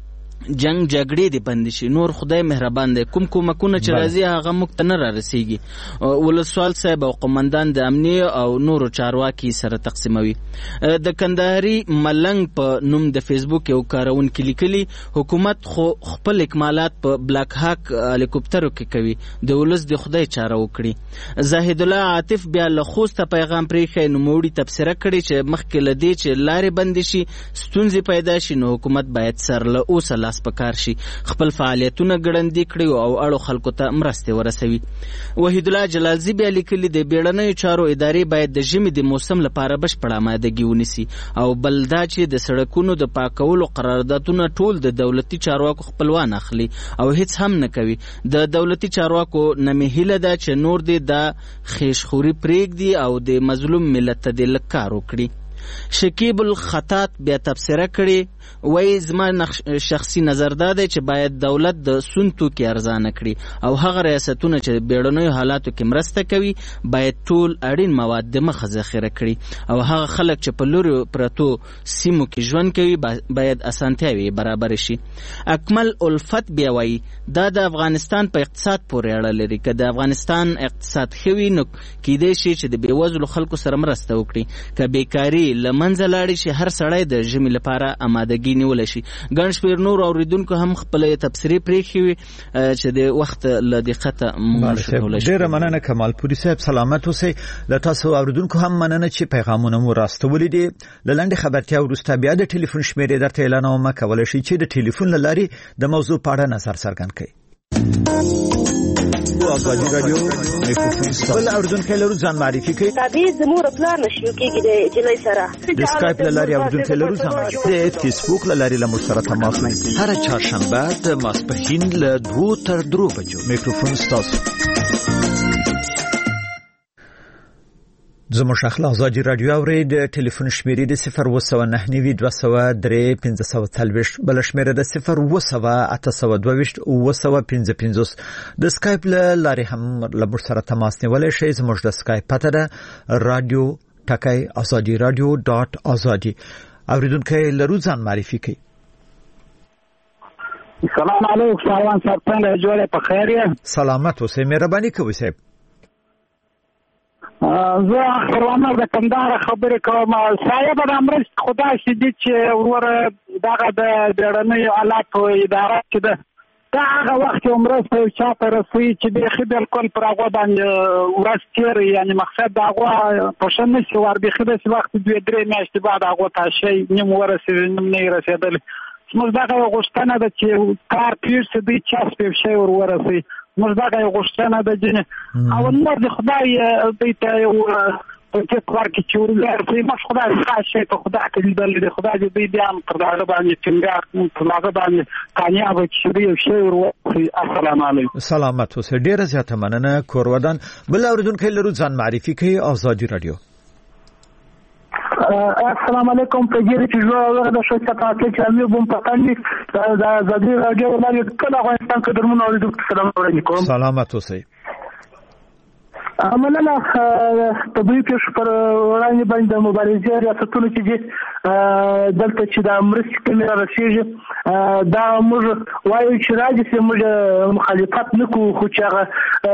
جنگ جګړې دې بند شي نور خدای مهربان دی کوم کومکونه چې راځي هغه موږ ته نه را رسیږي ولسوال صاحب او قومندان د امنیه او نورو چارواکي سره تقسیموي د کندهاري ملنګ په نوم د فیسبوک یو کارونکي لیکلي حکومت خو خپل اکمالات په بلاک هاک هلیکوپټرو کې کوي د ولس د خدای چاره وکړي زاهد الله عاطف بیا له خوسته پیغام پرېښی نوموړي تبصره کړې چې مخکې له دې چې لارې بندې شي ستونزې پیدا شي نو حکومت باید سر له اوسه پکار شي خپل فعالیتونه ګړندي کړي او اړو خلکو ته مرستې ورسوي وحید الله جلالزی بیا لیکلي د بیړنیو چارو ادارې باید د ژمي د موسم لپاره بشپړه آمادګي ونیسي او بل دا چې د سړکونو د پاکولو قراردادونه ټول د دولتي چارواکو خپلوان اخلي او هیڅ هم نه کوي د دولتي چارواکو نه مې هیله ده چې نور دې دا خیشخوري پرېږدي او د مظلوم ملت ته دې لږ کار وکړي شکیب الخطات بیا تبصره کړي وای زما شخصي نظر دا دی چې باید دولت د سون توکي ارزانه کړي او هغه ریاستونه چې بیړنیو حالاتو کې مرسته کوي باید ټول اړین مواد د مخه ذخیره کړي او هغه خلک چې په لوري پرتو سیمو کې ژوند کوي باید اسانتیاوي برابر شي اکمل الفت بیا وای دا د افغانستان په اقتصاد پورې اړه لري که د افغانستان اقتصاد ښه وي نو کیدای شي چې د بېوزلو خلکو سره مرسته وکړي که بیکاري له منځه لاړې شي هر سړی د ژمي لپاره آمادګي نیولی شي ګڼ شمېر نور اوریدونکو هم خپلې تبصرې پرېښې وي چې د وخت له دقته موږ ډېره مننه کمالپوري صاحب سلامت اوسئ له تاسو اوریدونکو هم مننه چې پیغامونه مو راستولي دي له لنډې خبرتیا وروسته بیا د ټلیفون شمېرې درته اعلانوم کولی شئ چې د ټلیفون له لارې د موضوع په اړه نظر څرګند کړئ ازادي رادیو میکروفون بل اوردونکو لرو ځان معرفي کوي تابع زموږ پلان نشو کېږي د جلای سره د سکایپ له لارې اوردونکو لرو ځان معرفي د فیسبوک له لارې له موږ سره تماس ونیسئ هر چهارشنبه د ماسپښین له دوه تر درو بجو میکروفون ستاسو زموږ اخلاق ازادي رادیو اوري د ټلیفون شمیرې د صفر و سوه نهه نوي دوه سوه درې پنځه سوه څلوېښت بل شمیره د صفر و سوه اته سوه دوه ویشت اوه سوه پنځه پنځوس د سکایپ له لارې هم له موږ سره تماس نیولی شئ زموږ د سکایپ پته ده رادیو ټکی ازادي رادیو ډاټ ازادي اوریدونکي لرو ځان معرفي کوي سلام علیکم سلام صاحب څنګه جوړه په خیر یې سلامت اوسئ مهرباني کوئ صاحب زه خروانه د کندهار خبرې کوم صاحب د امر خدا شدي چې ورور دغه د بیړنیو حالاتو اداره کې ده دا هغه وخت عمرسته یو چا ته رسوي چې بیخي بالکل پر هغه باندې ورځ تېر یعنی مقصد د هغه پوښتنه نشي ور بیخي داسې وخت دوه درې میاشتې بعد هغه ته شی نیم ورسېدلی نیم نه رسېدلی زموږ دغه یو غوښتنه ده چې کار پېښ شي دوی چسپ یو شی ور ورسوي زموږ دغه یو غوښتنه ده جنې او نور د خدای دوی ته یو په دې کار کې چې ورسوي مخ خدای خاص شي ته خدای ته لیدل د خدای دې دوی بیا هم تر هغه باندې ټینګار تر هغه باندې کامیاب شي یو شی ور ورسوي السلام علیکم سلامت اوسئ ډېره زیاته مننه کور ودان بل اوریدونکي لرو ځان معرفي کوي ازادي رادیو السلام علیکم په دې چې زه د شو څخه چې امیر بوم پتاني د ازادي رادیو لارې کله افغانستان کې درمون اوریدو سلام علیکم سلامت اوسئ مننه. طبيعي پیښو پر وړاندې باندې د مبارزې ریاستونو کې دي دلته چې د مرستې کمې را رسېږي دا موږ وایو چې راځي چې موږ مخالفت نه کوو خو چې هغه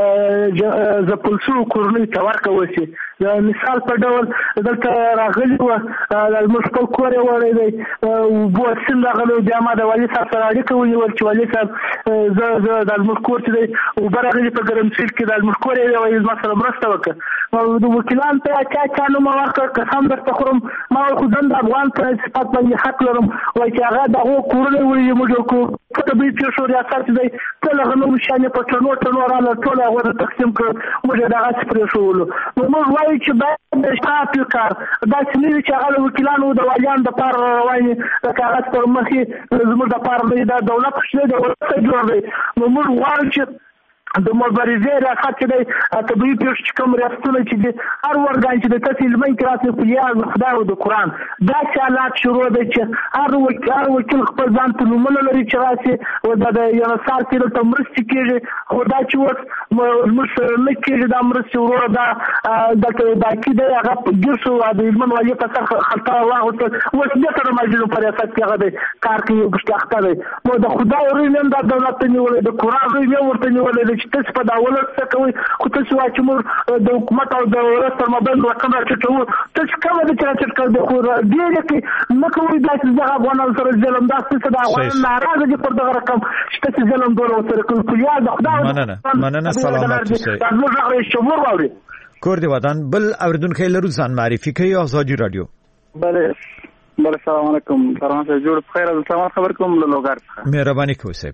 ځپل شوو کورنیو ته ورکړل شي. مثال په ډول دلته راغلي وو زموږ خپل کور یې وړی دی اوبه سیند راغلی و بیا ما د والي صاحب سره اړیکه ونیول چې والي صاحب زه زه دا زموږ کور چې دی اوبه راغلي په ګرمسیر کې دا زموږ کور یې وایي زما سره مرسته وکړه. د وکیلان ته چا چا نوم مې ورکړ قسم درته خورم ما خو ځان د افغان په صفت باندې حق لرم وایي چې هغه د هغو کورونه وړي موږ په طبیعي پیښو ریاست دی ټول هغه نوم شیان یې په ټنو ټنو راغله ټول هغه ته تقسیم کړل موږ یې دغسې پرېښولو. نو موږ وایو چې باید د شاته کار داسې نه وي چې هغه د وکیلانو د والیانو دپاره روان وي د کاغذ پر مخې زموږ دپاره نه دا دولت خو چې دی دولت ته جوړ دی. نو موږ غواړو چې د مبارزې ریاست چې دی طبیعي پیښو چې کوم ریاستونه چې دي هر ورګان چې د تاسې لمن کې راسي په لیاز د خدای او د قرآن داسې حالات شروع دی چې هر هر وکیل خپل ځان ته نومونه لري چې راسي د یونسار کې دلته مرستې کېږي خو دا چې اوس زموږ سره نه کېږي دا مرستې وروره دا دلته باقي دی هغه ګیر شو د هلمند والي په سر خطا واغوستل اوس بېرته د مجلس په ریاست کې هغه دی کار کوي پکې اخته دی. نو د خدای روی مې هم دا دولت ته نیولی د قرآن روی مې ورته نیولی دی چې تاسو په دا ولر څه کوئ خو تاسو وایئ چې موږ د حکومت او د ولس تر مابین رقم راټیټوو تاسو کومه ده چې راټیټ کړئ خو ډېرې کې نه کوئ داسې دغه افغانانو سره ظلم دا ستاسو د افغانانو ناراضه دي پر دغه رقم چې تاسو ظلم دونه ورسره کوئ خو یا د خدای مننه مننه سلامت اوسئ. زموږ غږ شمور واورئ. کور دی ودان بل اوریدونکی لرو ځان معرفي کوي ازادي رادیو. بله بله سلام علیکم سلام صاحب جوړ بخیر از سلامات خبر کوم له لوګر څخه. مهرباني کوئ صاحب.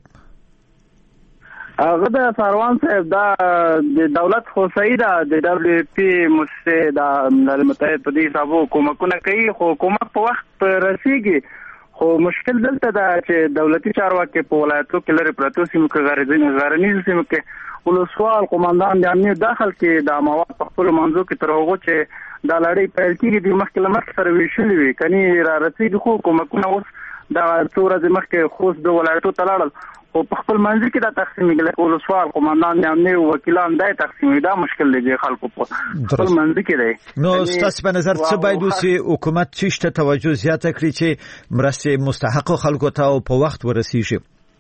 هغه د سروان صاحب دا د دولت خو صحیح ده د دبليو پی مؤسسه د ملل متحد په دې حسابو کومکونه کوي خو کومک په وخت رسیږي خو مشکل دلته دا چې دولتي چارواکي په ولایتو کې لري پروتو سیمو کې غرنیزو سیمو کې ولسوال قومندان د امنیت داخل کې د مواد په خپل منځو کې تر هغه چې دا لړۍ پیل کېږي د مخکې له مخکې سره ویشلې وي کني را رسیږي خو کومکونه اوس دا څو ورځې مخکې خوست د ولایتو ته لاړل او په خپل منځ کې دا تقسیم کېږي ولسوال قومندان د امنیت وکیلان دا تقسیم دا مشکل دی خلکو په خپل منځ کې دی. نو ستاسو په نظر څه باید وشي حکومت چې توجه زیاته کړي چې مرستې مستحق خلکو ته په وخت ورسیږي؟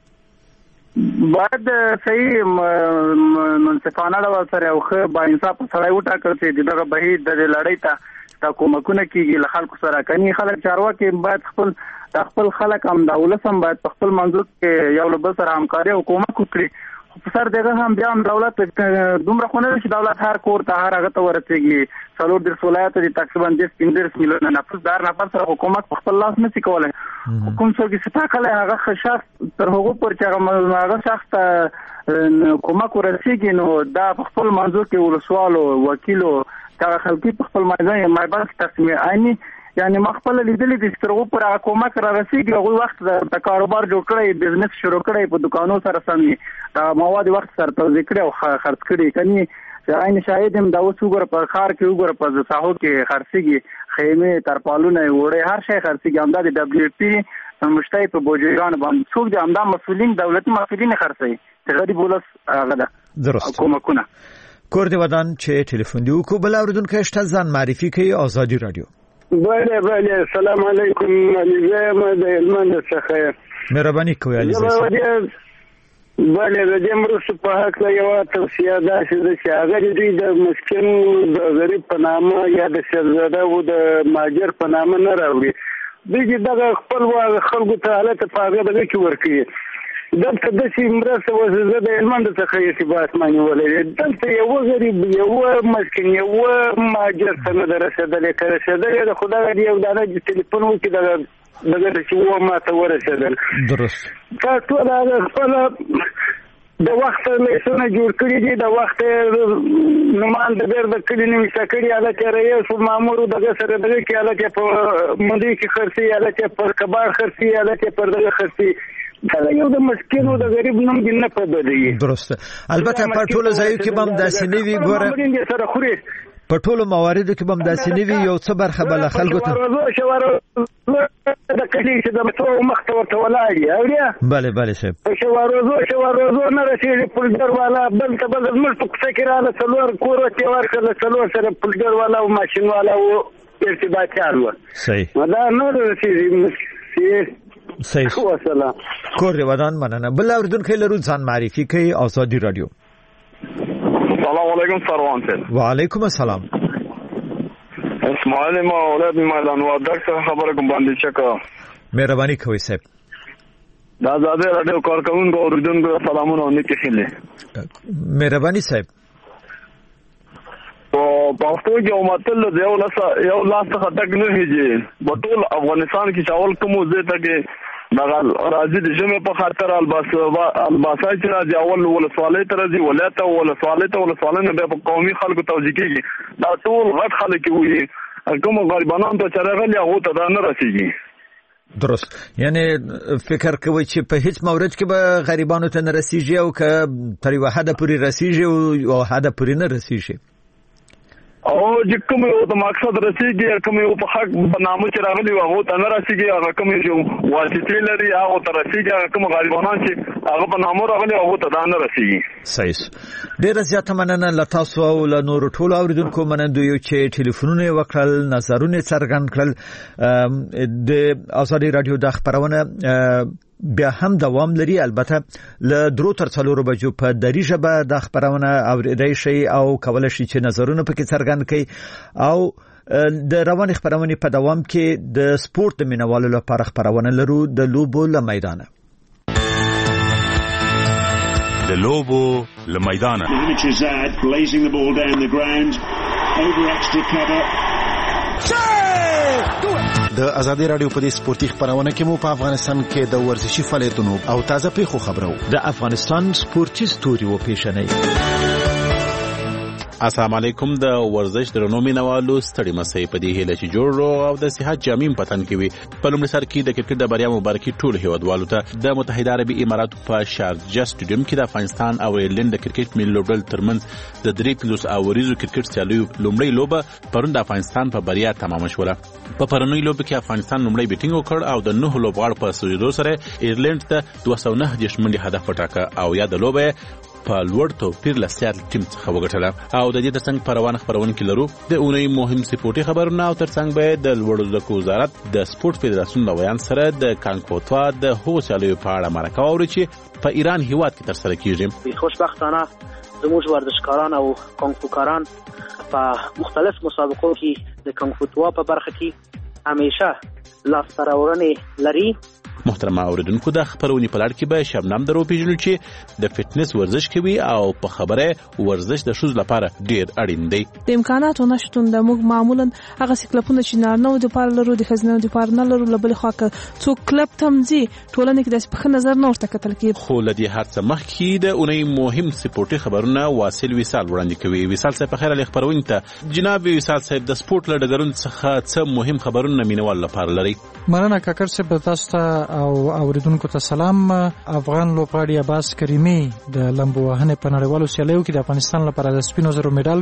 باید صحیح منصفانه ډول سره او ښه با انصاف سره وټاکل شي دغه بهیر د لړۍ ته تا کومکونه کیږي له خلکو سره کني خلک چارواکي باید خپل خپل خلک هم د ولسم باید خپل منځو کې یو له بل سره همکاري او کومک وکړي خو سر دغه هم بیا هم دولت دومره خو نه چې دولت هر کور ته هر هغه ته ورسېږي څلور دېرش ولایتو دي تقریبا دېرش پنځه میلیونه نفوس دار نفر سره حکومت په خپل لاس نه شي کولی کوم څوک چې ټاکلی هغه شخص تر هغو پورې چې هغه شخص ته کومک ورسېږي نو دا په خپل منځو کې ولسوالو وکیلو هغه خلکي په خپل میدان مایبانس تقسیم عیني یعنی مخبل لیدلې د سترغو پر هغه کومک را رسیدي هغه وخت د کاروبار جوړ کړی بزنس شروع کړی په دکانو سره سمي دا مواد وخت سره توزیع کړی او خرڅ کړی کني عین شاهد هم دا اوس وګوره په خار کې وګوره په ساحو کې خرڅيږي خیمه ترپالونه وړي هر شی خرڅيږي همدا د دبليو پی مشتای په بوجيګان باندې څوک د همدا مسولین دولتي مسولین خرڅي غریب ولس هغه ده درست کومکونه. کور دی ودان چې ټلیفون دی وکړو بل اوریدونکو شته ځان معرفي کوي ازادي رادیو. بله بله سلام علیکم علی زیم د هلمند څخه. مهرباني کوئ علی زیم. بله د دې مرستو په هکله یوه توصیه داسې ده چې هغه دوی د مسکین د غریب په نامه یا د شهزاده و د ماجر په نامه نه راوړي دوی چې دغه خپل خلکو ته حالت په هغه دغه کې ورکوي دلته داسې مرسته وه زه د هلمند څخه ارتباط ما نیولی دی دلته یوه غریب یوه مسکین یوه ماجر ته نه ده رسېدلی که رسېدلی ده خو دغه یو دانه ټلیفون وکړي دغه دغه چې وه ما ته ورسېدل درست تا ټول هغه خپله د وخت لیسونه جوړ کړي دي د وخت نومان د بیر د کلي نمیسته کړي هلکې رئیس و مامور دغه سره دغه کې هلکې په مندۍ کې خرڅي هلکې پر کباړ خرڅي هلکې پر دغه خرڅي دا یو د مسکین او د غریب نوم دې نه په بدوي. درسته البته په ټولو ځایو کې به هم داسې نه وي ګوره سره خوري په ټولو مواردو کې به داسې نه وي یو څه برخه بل خلکو ته د کلی چې د مترو مخ ته ورته ولاړ یې اوریا بله بله صاحب شواروزو شواروزو نه رسېږي پولډر والا بل ته بل زموږ په کوڅه کې راله څلور کور ورته ورکړل څلور سره پولډر والا او ماشین والا او ارتباطیان وو صحیح دا نه رسېږي صحیح وسلام کور ودان مننه بل اوردونکو لرو ځان معرفي کوي آزادي رادیو السلام علیکم سروان صاحب وعلیکم السلام اسماعیل ما اولاد میدان وادر څخه خبره کوم باندې چکه مهرباني کوي صاحب دا زاده رادیو کارکونکو اوریدونکو سلامونه او نیکی خیله مهرباني صاحب په پښتو کې او متل د یو لاس یو لاس څخه تک نه هيږي په ټول افغانستان کې چاول کوم ځای ته کې دغه راځي د جمعې په خاطر الباس الباسای چې راځي اول ولسوالۍ ته راځي ولایت او ولسوالۍ ته ولسوالۍ نه په قومي خلکو توجیه کیږي دا ټول غټ خلک وي کوم غریبانو ته چرغلي هغه ته دا نه رسیږي درست یعنی فکر کوي چې په هیڅ مورد کې به غریبانو ته نه رسیږي او که تر یو حد پورې رسیږي او حد پورې نه رسیږي او چې کوم یو د مقصد رسیږي کوم یو په حق په نامه چې راغلي هغه ته نه رسیږي هغه کوم یو واسطې لري هغه ته رسیږي هغه کوم غریبانو چې هغه په نامه راغلي هغه ته نه رسیږي صحیح ډیره زیاته مننه له تاسو او له نور ټولو اوریدونکو مننه یو چې ټلیفونونه وکړل نظرونه څرګند کړل د آزادي رادیو د خبرونه بیا هم دوام لري البته له درو تر څلورو بجو په دری ژبه د خبرونه اوریدای شي او کولای شي چې نظرونه پکې څرګند کړي او د روان خبرونه په دوام کې د سپورت د مینوالو لپاره خبرونه لرو د لوبو له میدانه د لوبو له میدانه د ازادي رادیو په دې سپورتي خبرونه کې مو په افغانستان کې د ورزشي فعالیتونو او تازه پیښو خبرو د افغانستان سپورتي ستوري و پیښنې السلام علیکم د ورزش درنو مینوالو ستړي مسئ په دې هیله چې جوړ او د صحت جامع پتن کې وي په لومړي سر کې د کرکټ د بریا مبارکي ټول هیوادوالو ته د متحده عربي اماراتو په شارجه سټیډیوم کې د افغانستان او ایرلند د کرکټ ملي لوبډل ترمنځ د درې پنځوس اوریزو کرکټ سیالیو لومړی لوبه پرون د افغانستان په بریا تمام شوه په پرونی لوبه کې افغانستان لومړی بیټینګ وکړ او د نهه لوبغاړو په سوجدو سره ایرلند ته دوه سوه نهه دېرش منډې هدف وټاکه او یا د لوبه په لوړ توپیر له سیاتل ټیم څخه وګټله او د دې ترڅنګ په روانه خبرونه کې لرو د اونۍ مهم سپورتي خبرونه او ترڅنګ به د لوړو زده کړو وزارت د سپورت فدراسیون له ویان سره د کانګ فوتوا د هغو سیالیو په اړه مرکه واوري چې په ایران هیواد کې ترسره کیږي. خوشبختانه زموږ ورزشکاران او کانګ فوکاران په مختلف مسابقو کې د کانګ فوتوا په برخه کې همیشه لاسته راوړنې لري. محترم اوریدونکو د خبرونې په لړ کې به شبنم درو پیژنو چې د فټنس ورزش کوي او په خبره ورزش د شوز لپاره ډیر اړین دی. د امکاناتو نشټون د موږ معمولا هغه سکلپونه چې نارنو د پاره لرو د خزنه د پاره نه لرو لبل خو څو کلب تمځي ټولنه کې د په نظر نه ورته کتل کې خو لدی هر څه مخکې د اونۍ مهم سپورتي خبرونه واصل وصال وړاندې کوي. وصال صاحب په خیر علي خبرونه ته جناب وصال صاحب د سپورت لړګرون څخه څه مهم خبرونه مینوال لپاره لري. مننه کاکر صاحب تاسو ته او اوریدونکو ته سلام. افغان لوبغاړي عباس کریمي د لمبو وهنې په نړیوالو سیالیو کې د افغانستان لپاره د سپینو زرو میډال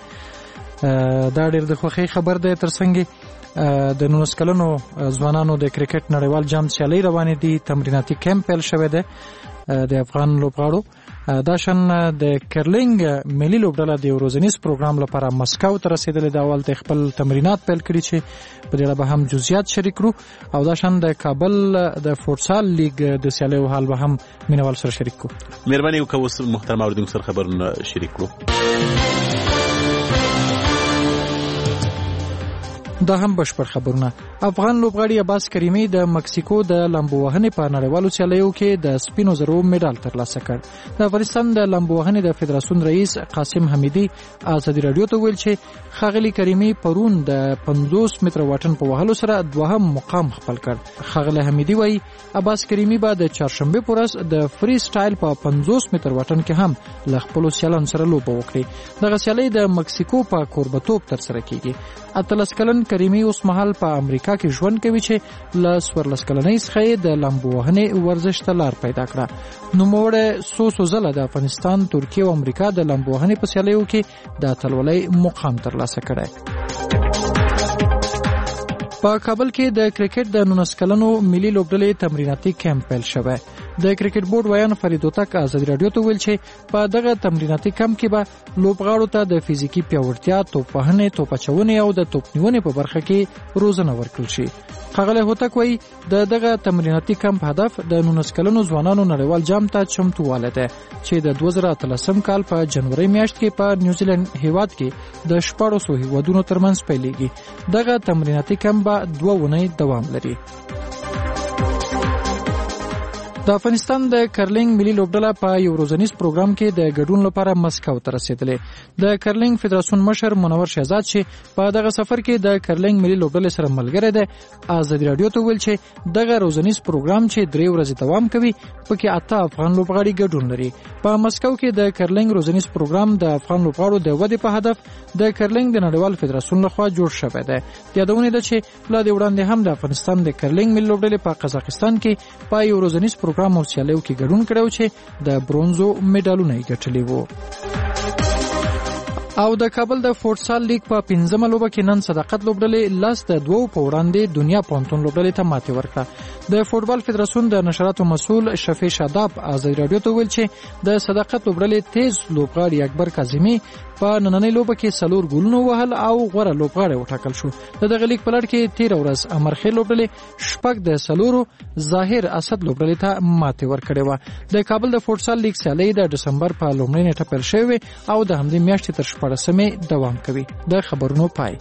ګټله. دا ډېر د خوښۍ خبر دی. ترڅنګ د نولس کلنو ځوانانو د کرکټ نړیوال جام سیالي روانې دي. تمریناتي کیمپ پیل شوی دی د افغان لوبغاړو. دا شان د کرلینګ ملي لوبډله د ورځنیز پروګرام لپاره مسکو ته رسیدلې د اول ته خپل تمرینات پیل کړي چې په دې اړه به هم جزئیات شریک کړو او دا شان د کابل د فوتسال لیګ د سیالیو حال به هم مینوال سره شریک کړو. مهرباني وکړئ محترم اوریدونکو سره خبرونه شریک کړو. دا هم بشپړ خبرونه. افغان لوبغاړي عباس کریمي د مکسیکو د لامبو وهنې په نړیوالو سیالیو کې د سپینو زرو میډال ترلاسه کړ. د افغانستان د لامبو وهنې د فدراسیون رئیس قاسم حمیدي ازادي رادیو ته ویل چې ښاغلي کریمي پرون د پنځوس متره واټن په وهلو سره دوهم مقام خپل کړ. ښاغلي حمیدي وایي عباس کریمي به د چهارشنبه په ورځ د فری سټایل په پنځوس متر واټن کې هم له خپلو سیالانو سره لوبه وکړي. دغه سیالي د مکسیکو په کوربتوب ترسره کیږي. اتلس کلن کریمي اوس مهال په امریکا کې ژوند کوي چې له څوارلس کلنۍ څخه د لامبو وهنې ورزش ته لار پیدا کړه. نوموړی څو څو ځله د افغانستان، ترکیه او امریکا د لامبو وهنې په سیالیو کې د اتلولۍ مقام ترلاسه کړی. په کابل کې د کرکټ د نولس کلنو ملي لوبډلې تمریناتي کیمپ پیل شوی. د کرکټ بورډ ویان فرید هوتک ازادي رادیو ته ویل چې په دغه تمریناتي کیمپ کې به لوبغاړو ته د فزیکي پیاوړتیا، توپ وهنې، توپ اچونې او د توپ نیونې په برخه کې روزنه ورکړل شي. ښاغلی هوتک وایي د دغه تمریناتي کیمپ هدف د نولس کلنو ځوانانو نړیوال جام ته چمتووالی دی چې د دوه زره اتلسم کال په جنوري میاشت کې په نیوزیلند هیواد کې د شپاړسو هیوادونو ترمنځ پیلیږي. دغه تمریناتي کیمپ به دوه اونۍ دوام لري. د افغانستان د کرلینګ ملي لوبډله په یو ورځنیز پروګرام کې د ګډون لپاره مسکو ته رسیدلې. د کرلینګ فدراسیون مشر منور شهزاد چې په دغه سفر کې د کرلینګ ملي لوبډلې سره ملګری دی، ازادي رادیو ته ویل چې دغه ورځنیز پروګرام چې درې ورځې دوام کوي پکې اته افغان لوبغاړي ګډون لري. په مسکو کې د کرلینګ ورځنیز پروګرام د افغان لوبغاړو د ودې په هدف د کرلینګ د نړیوال فدراسیون لخوا جوړ شوی دی. یادونه ده چې لا د وړاندې هم د افغانستان د کرلینګ ملي لوبډلې په قزاقستان کې په یو ورځنیز پروګرام او سیالیو کې ګډون کړو چې د برونزو میډالونه یې ګټلي وو. او د کابل د فوټسال لیګ په پنځمه لوبه کې نن صداقت لوبډلې لاس د دوو په وړاندې دنیا پونتون لوبډلې ته ماتې ورکړه. د فوټبال فدراسیون د نشراتو مسؤل شفیع شاداب ازادي رادیو ته ویل چې د صداقت لوبډلې تیز لوبغاړي اکبر کاظمي په نننۍ لوبه کې څلور ګولونه وهل او غوره لوبغاړی وټاکل شو. د دغه لیګ په لړ کې تیر ورځ امرخیل لوبډلې شپږ د څلورو ظاهر اسد لوبډلې ته ماتې ورکړې وه. د کابل د فوټسال لیګ سیالۍ د دسمبر په لومړۍ نیټه پیل شوې او د همدې میاشتې تر شپاړسمې دوام کوي. د خبرونو پای.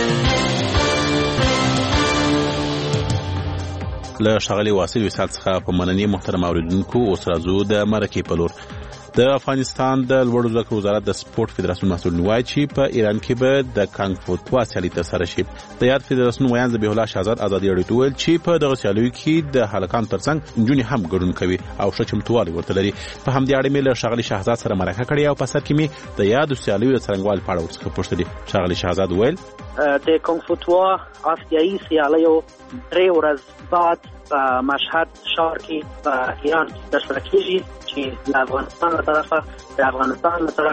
له ښاغلي واصل وصال څخه په مننې محترم اوریدونکو اوس راځو د مرکې په لور. د افغانستان د لوړو زده کړو وزارت د سپورت فدراسیون مسؤل وایي چې په ایران کې به د کانګ فو توا سیالي ترسره شي. د یاد فدراسیون ویان ذبیح الله شهزاد ازادي رادیو ته ویل چې په دغه سیالیو کې د هلکانو ترڅنګ نجونې هم ګډون کوي او ښه چمتووالی ورته لري. په همدې اړه مې له ښاغلي شهزاد سره مرکه کړې او په سر کې مې د یادو سیالیو د څرنګوالي په اړه ورڅخه پوښتلې. ښاغلي شهزاد ویل د کانګ فو توا آسیایي سیالیو درې ورځ بعد په مشهد ښار کې په ایران کې ترسره کېږي چې د افغانستان له طرفه د افغانستان له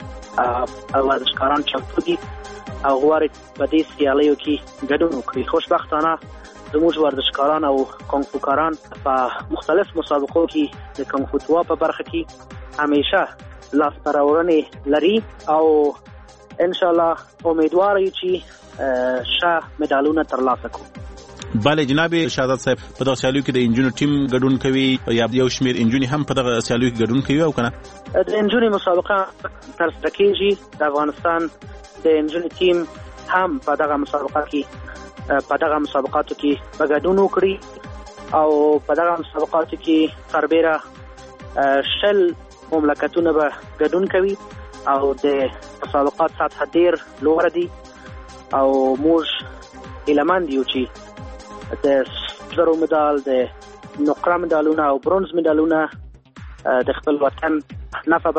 طرفه ورزشکاران چمتو دي او غواړي په دې سیالیو کې ګډون وکړي. خوشبختانه زموږ ورزشکاران او کانګفوکاران په مختلف مسابقو کې د کانګ فو توا په برخه کې همیشه لاسته راوړنې لري او ان شاء الله امیدوار یو چې ښه مډالونه ترلاسه کړو. بله جناب شهزاد صاحب په دغه سیالیو کې د انجونو ټیم ګډون کوي یا یو شمیر انجونې هم په دغه سیالیو کې ګډون کوي او کنه د انجونې مسابقه ترسره کېږي. د افغانستان د انجونې ټیم هم په دغه مسابقه کې په دغه مسابقاتو کې په ګډون وکړي او په دغه مسابقاتو کې سربیره شل مملکتونه به ګډون کوي او د مسابقات سطح ډیر لوړه دي او موږ هیلهمند یو چې د زرو مډال، د نقره مډالونه او برونز مډالونه د خپل وطن نفع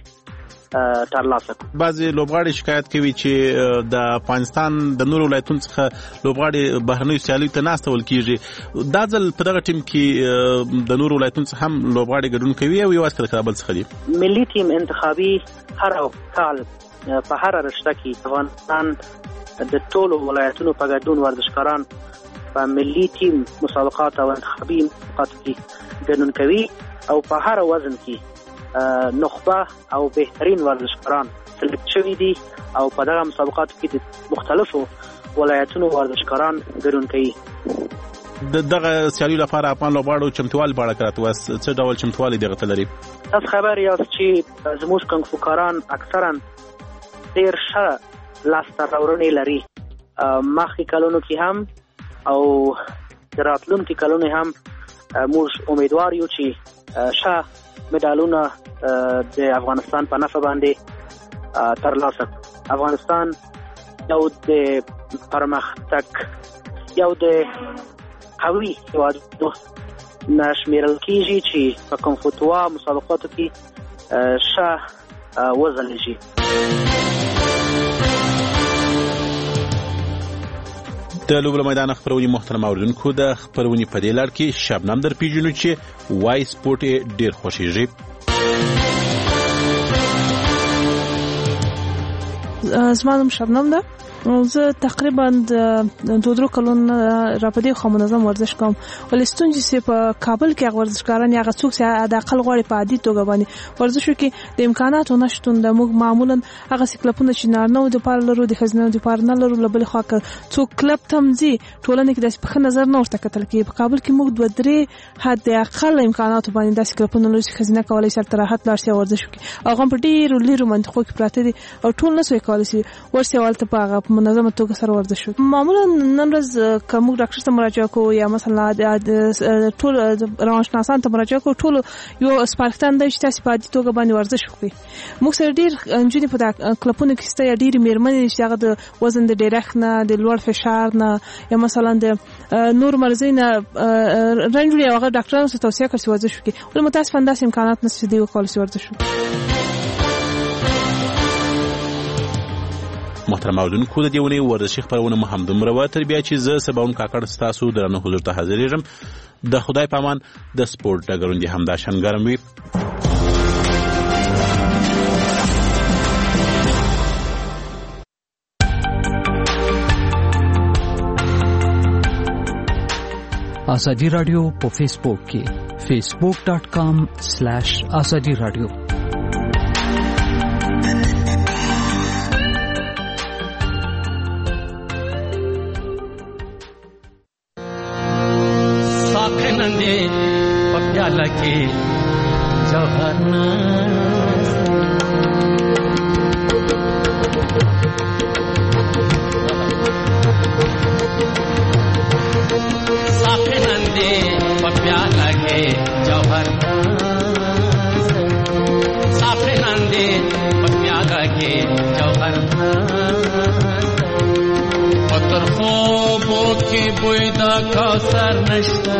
باندې ترلاسه کړو. بعضې لوبغاړي شکایت کوي چې د افغانستان د نورو ولایتونو څخه لوبغاړي بهرنیو سیالیو ته نه استول کېږي. دا ځل په دغه ټیم کې د نورو ولایتونو څخه هم لوبغاړي ګډون کوي او یوازې د کابل څخه دي. ملي ټیم انتخابي هر کال په هر رشته کې افغانستان د ټولو ولایتونو په ګډون ورزشکاران په ملي ټیم مسابقات او انتخابي مسابقاتو کې ګډون کوي او په هر وزن کې نخبه او بهترین ورزشکاران سلیکټ شوي دي او په دغه مسابقاتو کې د مختلفو ولایتونو ورزشکاران ګډون کوي. د دغه سیالیو لپاره افغان لوبغاړو چمتووالی په اړه کراته واست څه ډول چمتووالی دغه ته لري؟ تاسو خبر یاست چې زموږ کانګفوکاران اکثرا ډېر ښه لاسته راوړنې لري. مخکې کلونو کې هم او د راتلونکي کلونو هم موږ امیدوار یو چې ښه مډالونه د افغانستان په نفع باندې ترلاسه کړو. افغانستان یو د پرمختګ یو د قوي هېوادونو نه شمېرل کېږي چې په کانګ فو توا مسابقاتو کې ښه وځلیږي. د لوبو میدان خبرونې محترم اوریدونکو د خبرونې په دې لړ کې شبنم در پیژنو چې وای سپورت ډیر خوشیږي. زما نوم شبنم ده. زه تقریبا دو درو کلونه را پدې خو منظم ورزش کوم، ولې ستونزې چې په کابل کې ورزشکاران یا څوک چې د اقل غوړي په عادي توګه باندې ورزش وکړي د امکاناتو نشټون د موږ معمولا هغه کلبونه چې نارنو د پاره لرو د خزنه د پاره نه لرو لبل خو څوک کلب تمځي ټولنه کې د په نظر نه ورته کتل کې په کابل کې موږ دوه درې حد اقل امکاناتو باندې د کلبونه لرو چې خزنه کولای شي تر راحت لار شي ورزش وکړي. هغه په ډیرو لیرو منطقو کې پراته دي او ټول نه سوي کولای شي ورسي والته په منظمه توګه سره ورزش وکړي. معمولا نن ورځ کوم ډاکټر ته مراجعه کوو یا مثلا ټول روانشناسان ته مراجعه کوو، ټول یو سپارښتنه ده چې تاسو په عادي توګه باندې ورزش وکړئ. موږ سره ډیر انجونې په کلبونو کې سته یا ډیر میرمنې چې هغه د وزن د ډیرښت نه، د لوړ فشار نه یا مثلا د نور مرزي نه رنج لري، هغه ډاکټرانو ته توصیه کوي ورزش وکړي. ولې متاسفانه داسې امکانات نشته دی وکولای شي ورزش وکړي. محترم اوریدونکو د دیونی ورزشي خبرونه مو هم دومره و تر بیا چې زه سباون کاکړ ستاسو درنه حضور ته حاضرېږم. د خدای پامان د سپورت ډګروندې همدا شنګرم وي. آزادی رادیو په فیسبوک کې facebook dot com slash azadi radio. लगे जवाना साथे नंदे पप्या लगे जवाना साथे नंदे पप्या लगे जवाना पत्थर ख्वाबों के बुयदा का सर नश्ता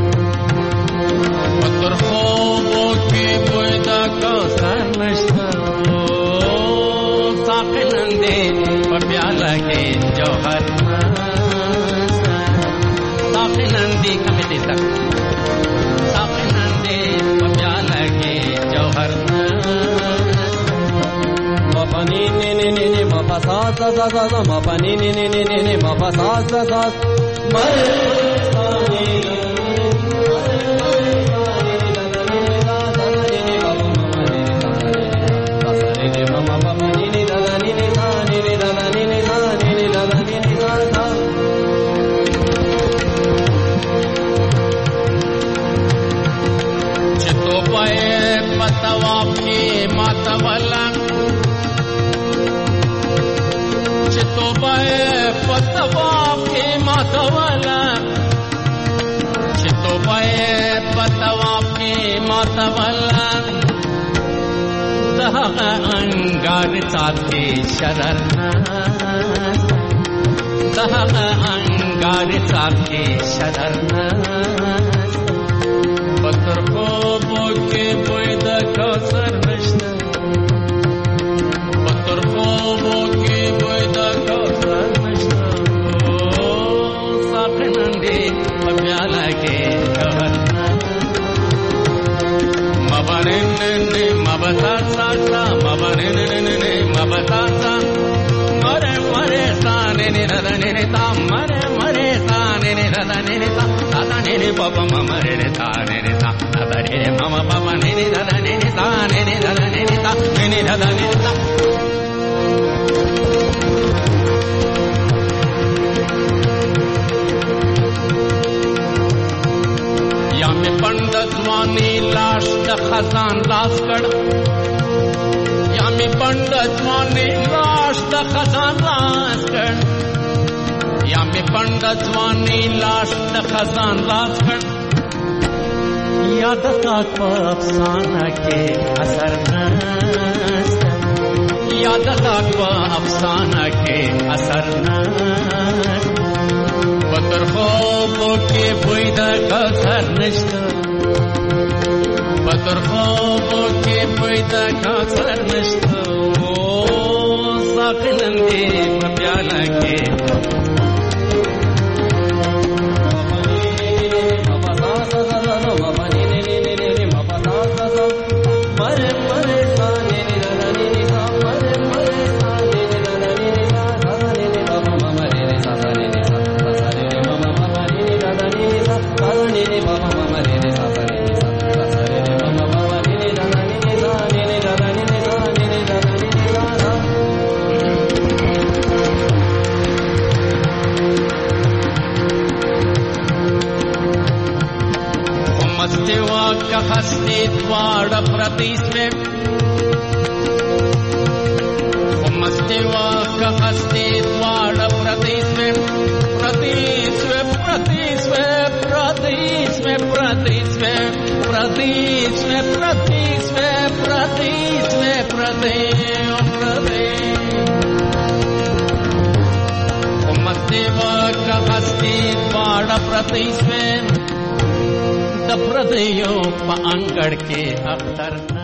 पत्थर ख्वाबों की बुयदा का सर नश्ता साक़ी नंदे प्याला के जौहर साक़ी नंदी कमिटी तक साक़ी नंदे प्याला के जौहर मपनी ने ने ने ने मपा सा सा सा सा मपनी ने ने ने ने ने मपा सा सा सा मर तवाब के मातवला चितोबाए पतवाब के मातवला चितोबाए पतवाब के मातवला दहा अंगार साथे शररना दहा अंगार साथे शररना पत्थर ख्वाबों के बुयदा का सर नश्ता पत्थर ख्वाबों के बुयदा का सर नश्ता साक़ी नंदे प्याला के जवाना मबने ने मबता सा सा मबने ने ने मबता सा मरे मरे साने ने रदने ने ता मरे मरे साने ने रदने ने ता ता ने ने पापा मरे ने ता ने ने ता ता ने ने मामा पापा ने ने रदने ने ता ने ने रदने ने ता ने ने रदने ने ता या में पंडित वानी लाश द खजान लाश कड़ या में पंडित वानी लाश द खजान लाश कड़ या में पंडित वानी लाश द खजान लाश कड़ याद ताक अफसाना के असर न याद ताक अफसाना के असर न पत्थर ख्वाबों के बुयदा का सर नश्ता पत्थर ख्वाबों के बुयदा का सर नश्ता साक़ी नंदे प्याला के मस्ती का हस्ती द्वार प्रदेश में प्रदेश में प्रदेश में प्रदेश में प्रदेश में प्रदेश में प्रदेश में प्रदेश में प्रदेश प्रदेश मस्ती का हस्ती द्वार प्रदेश में द प्रदेयो अंगड़ के अख्तर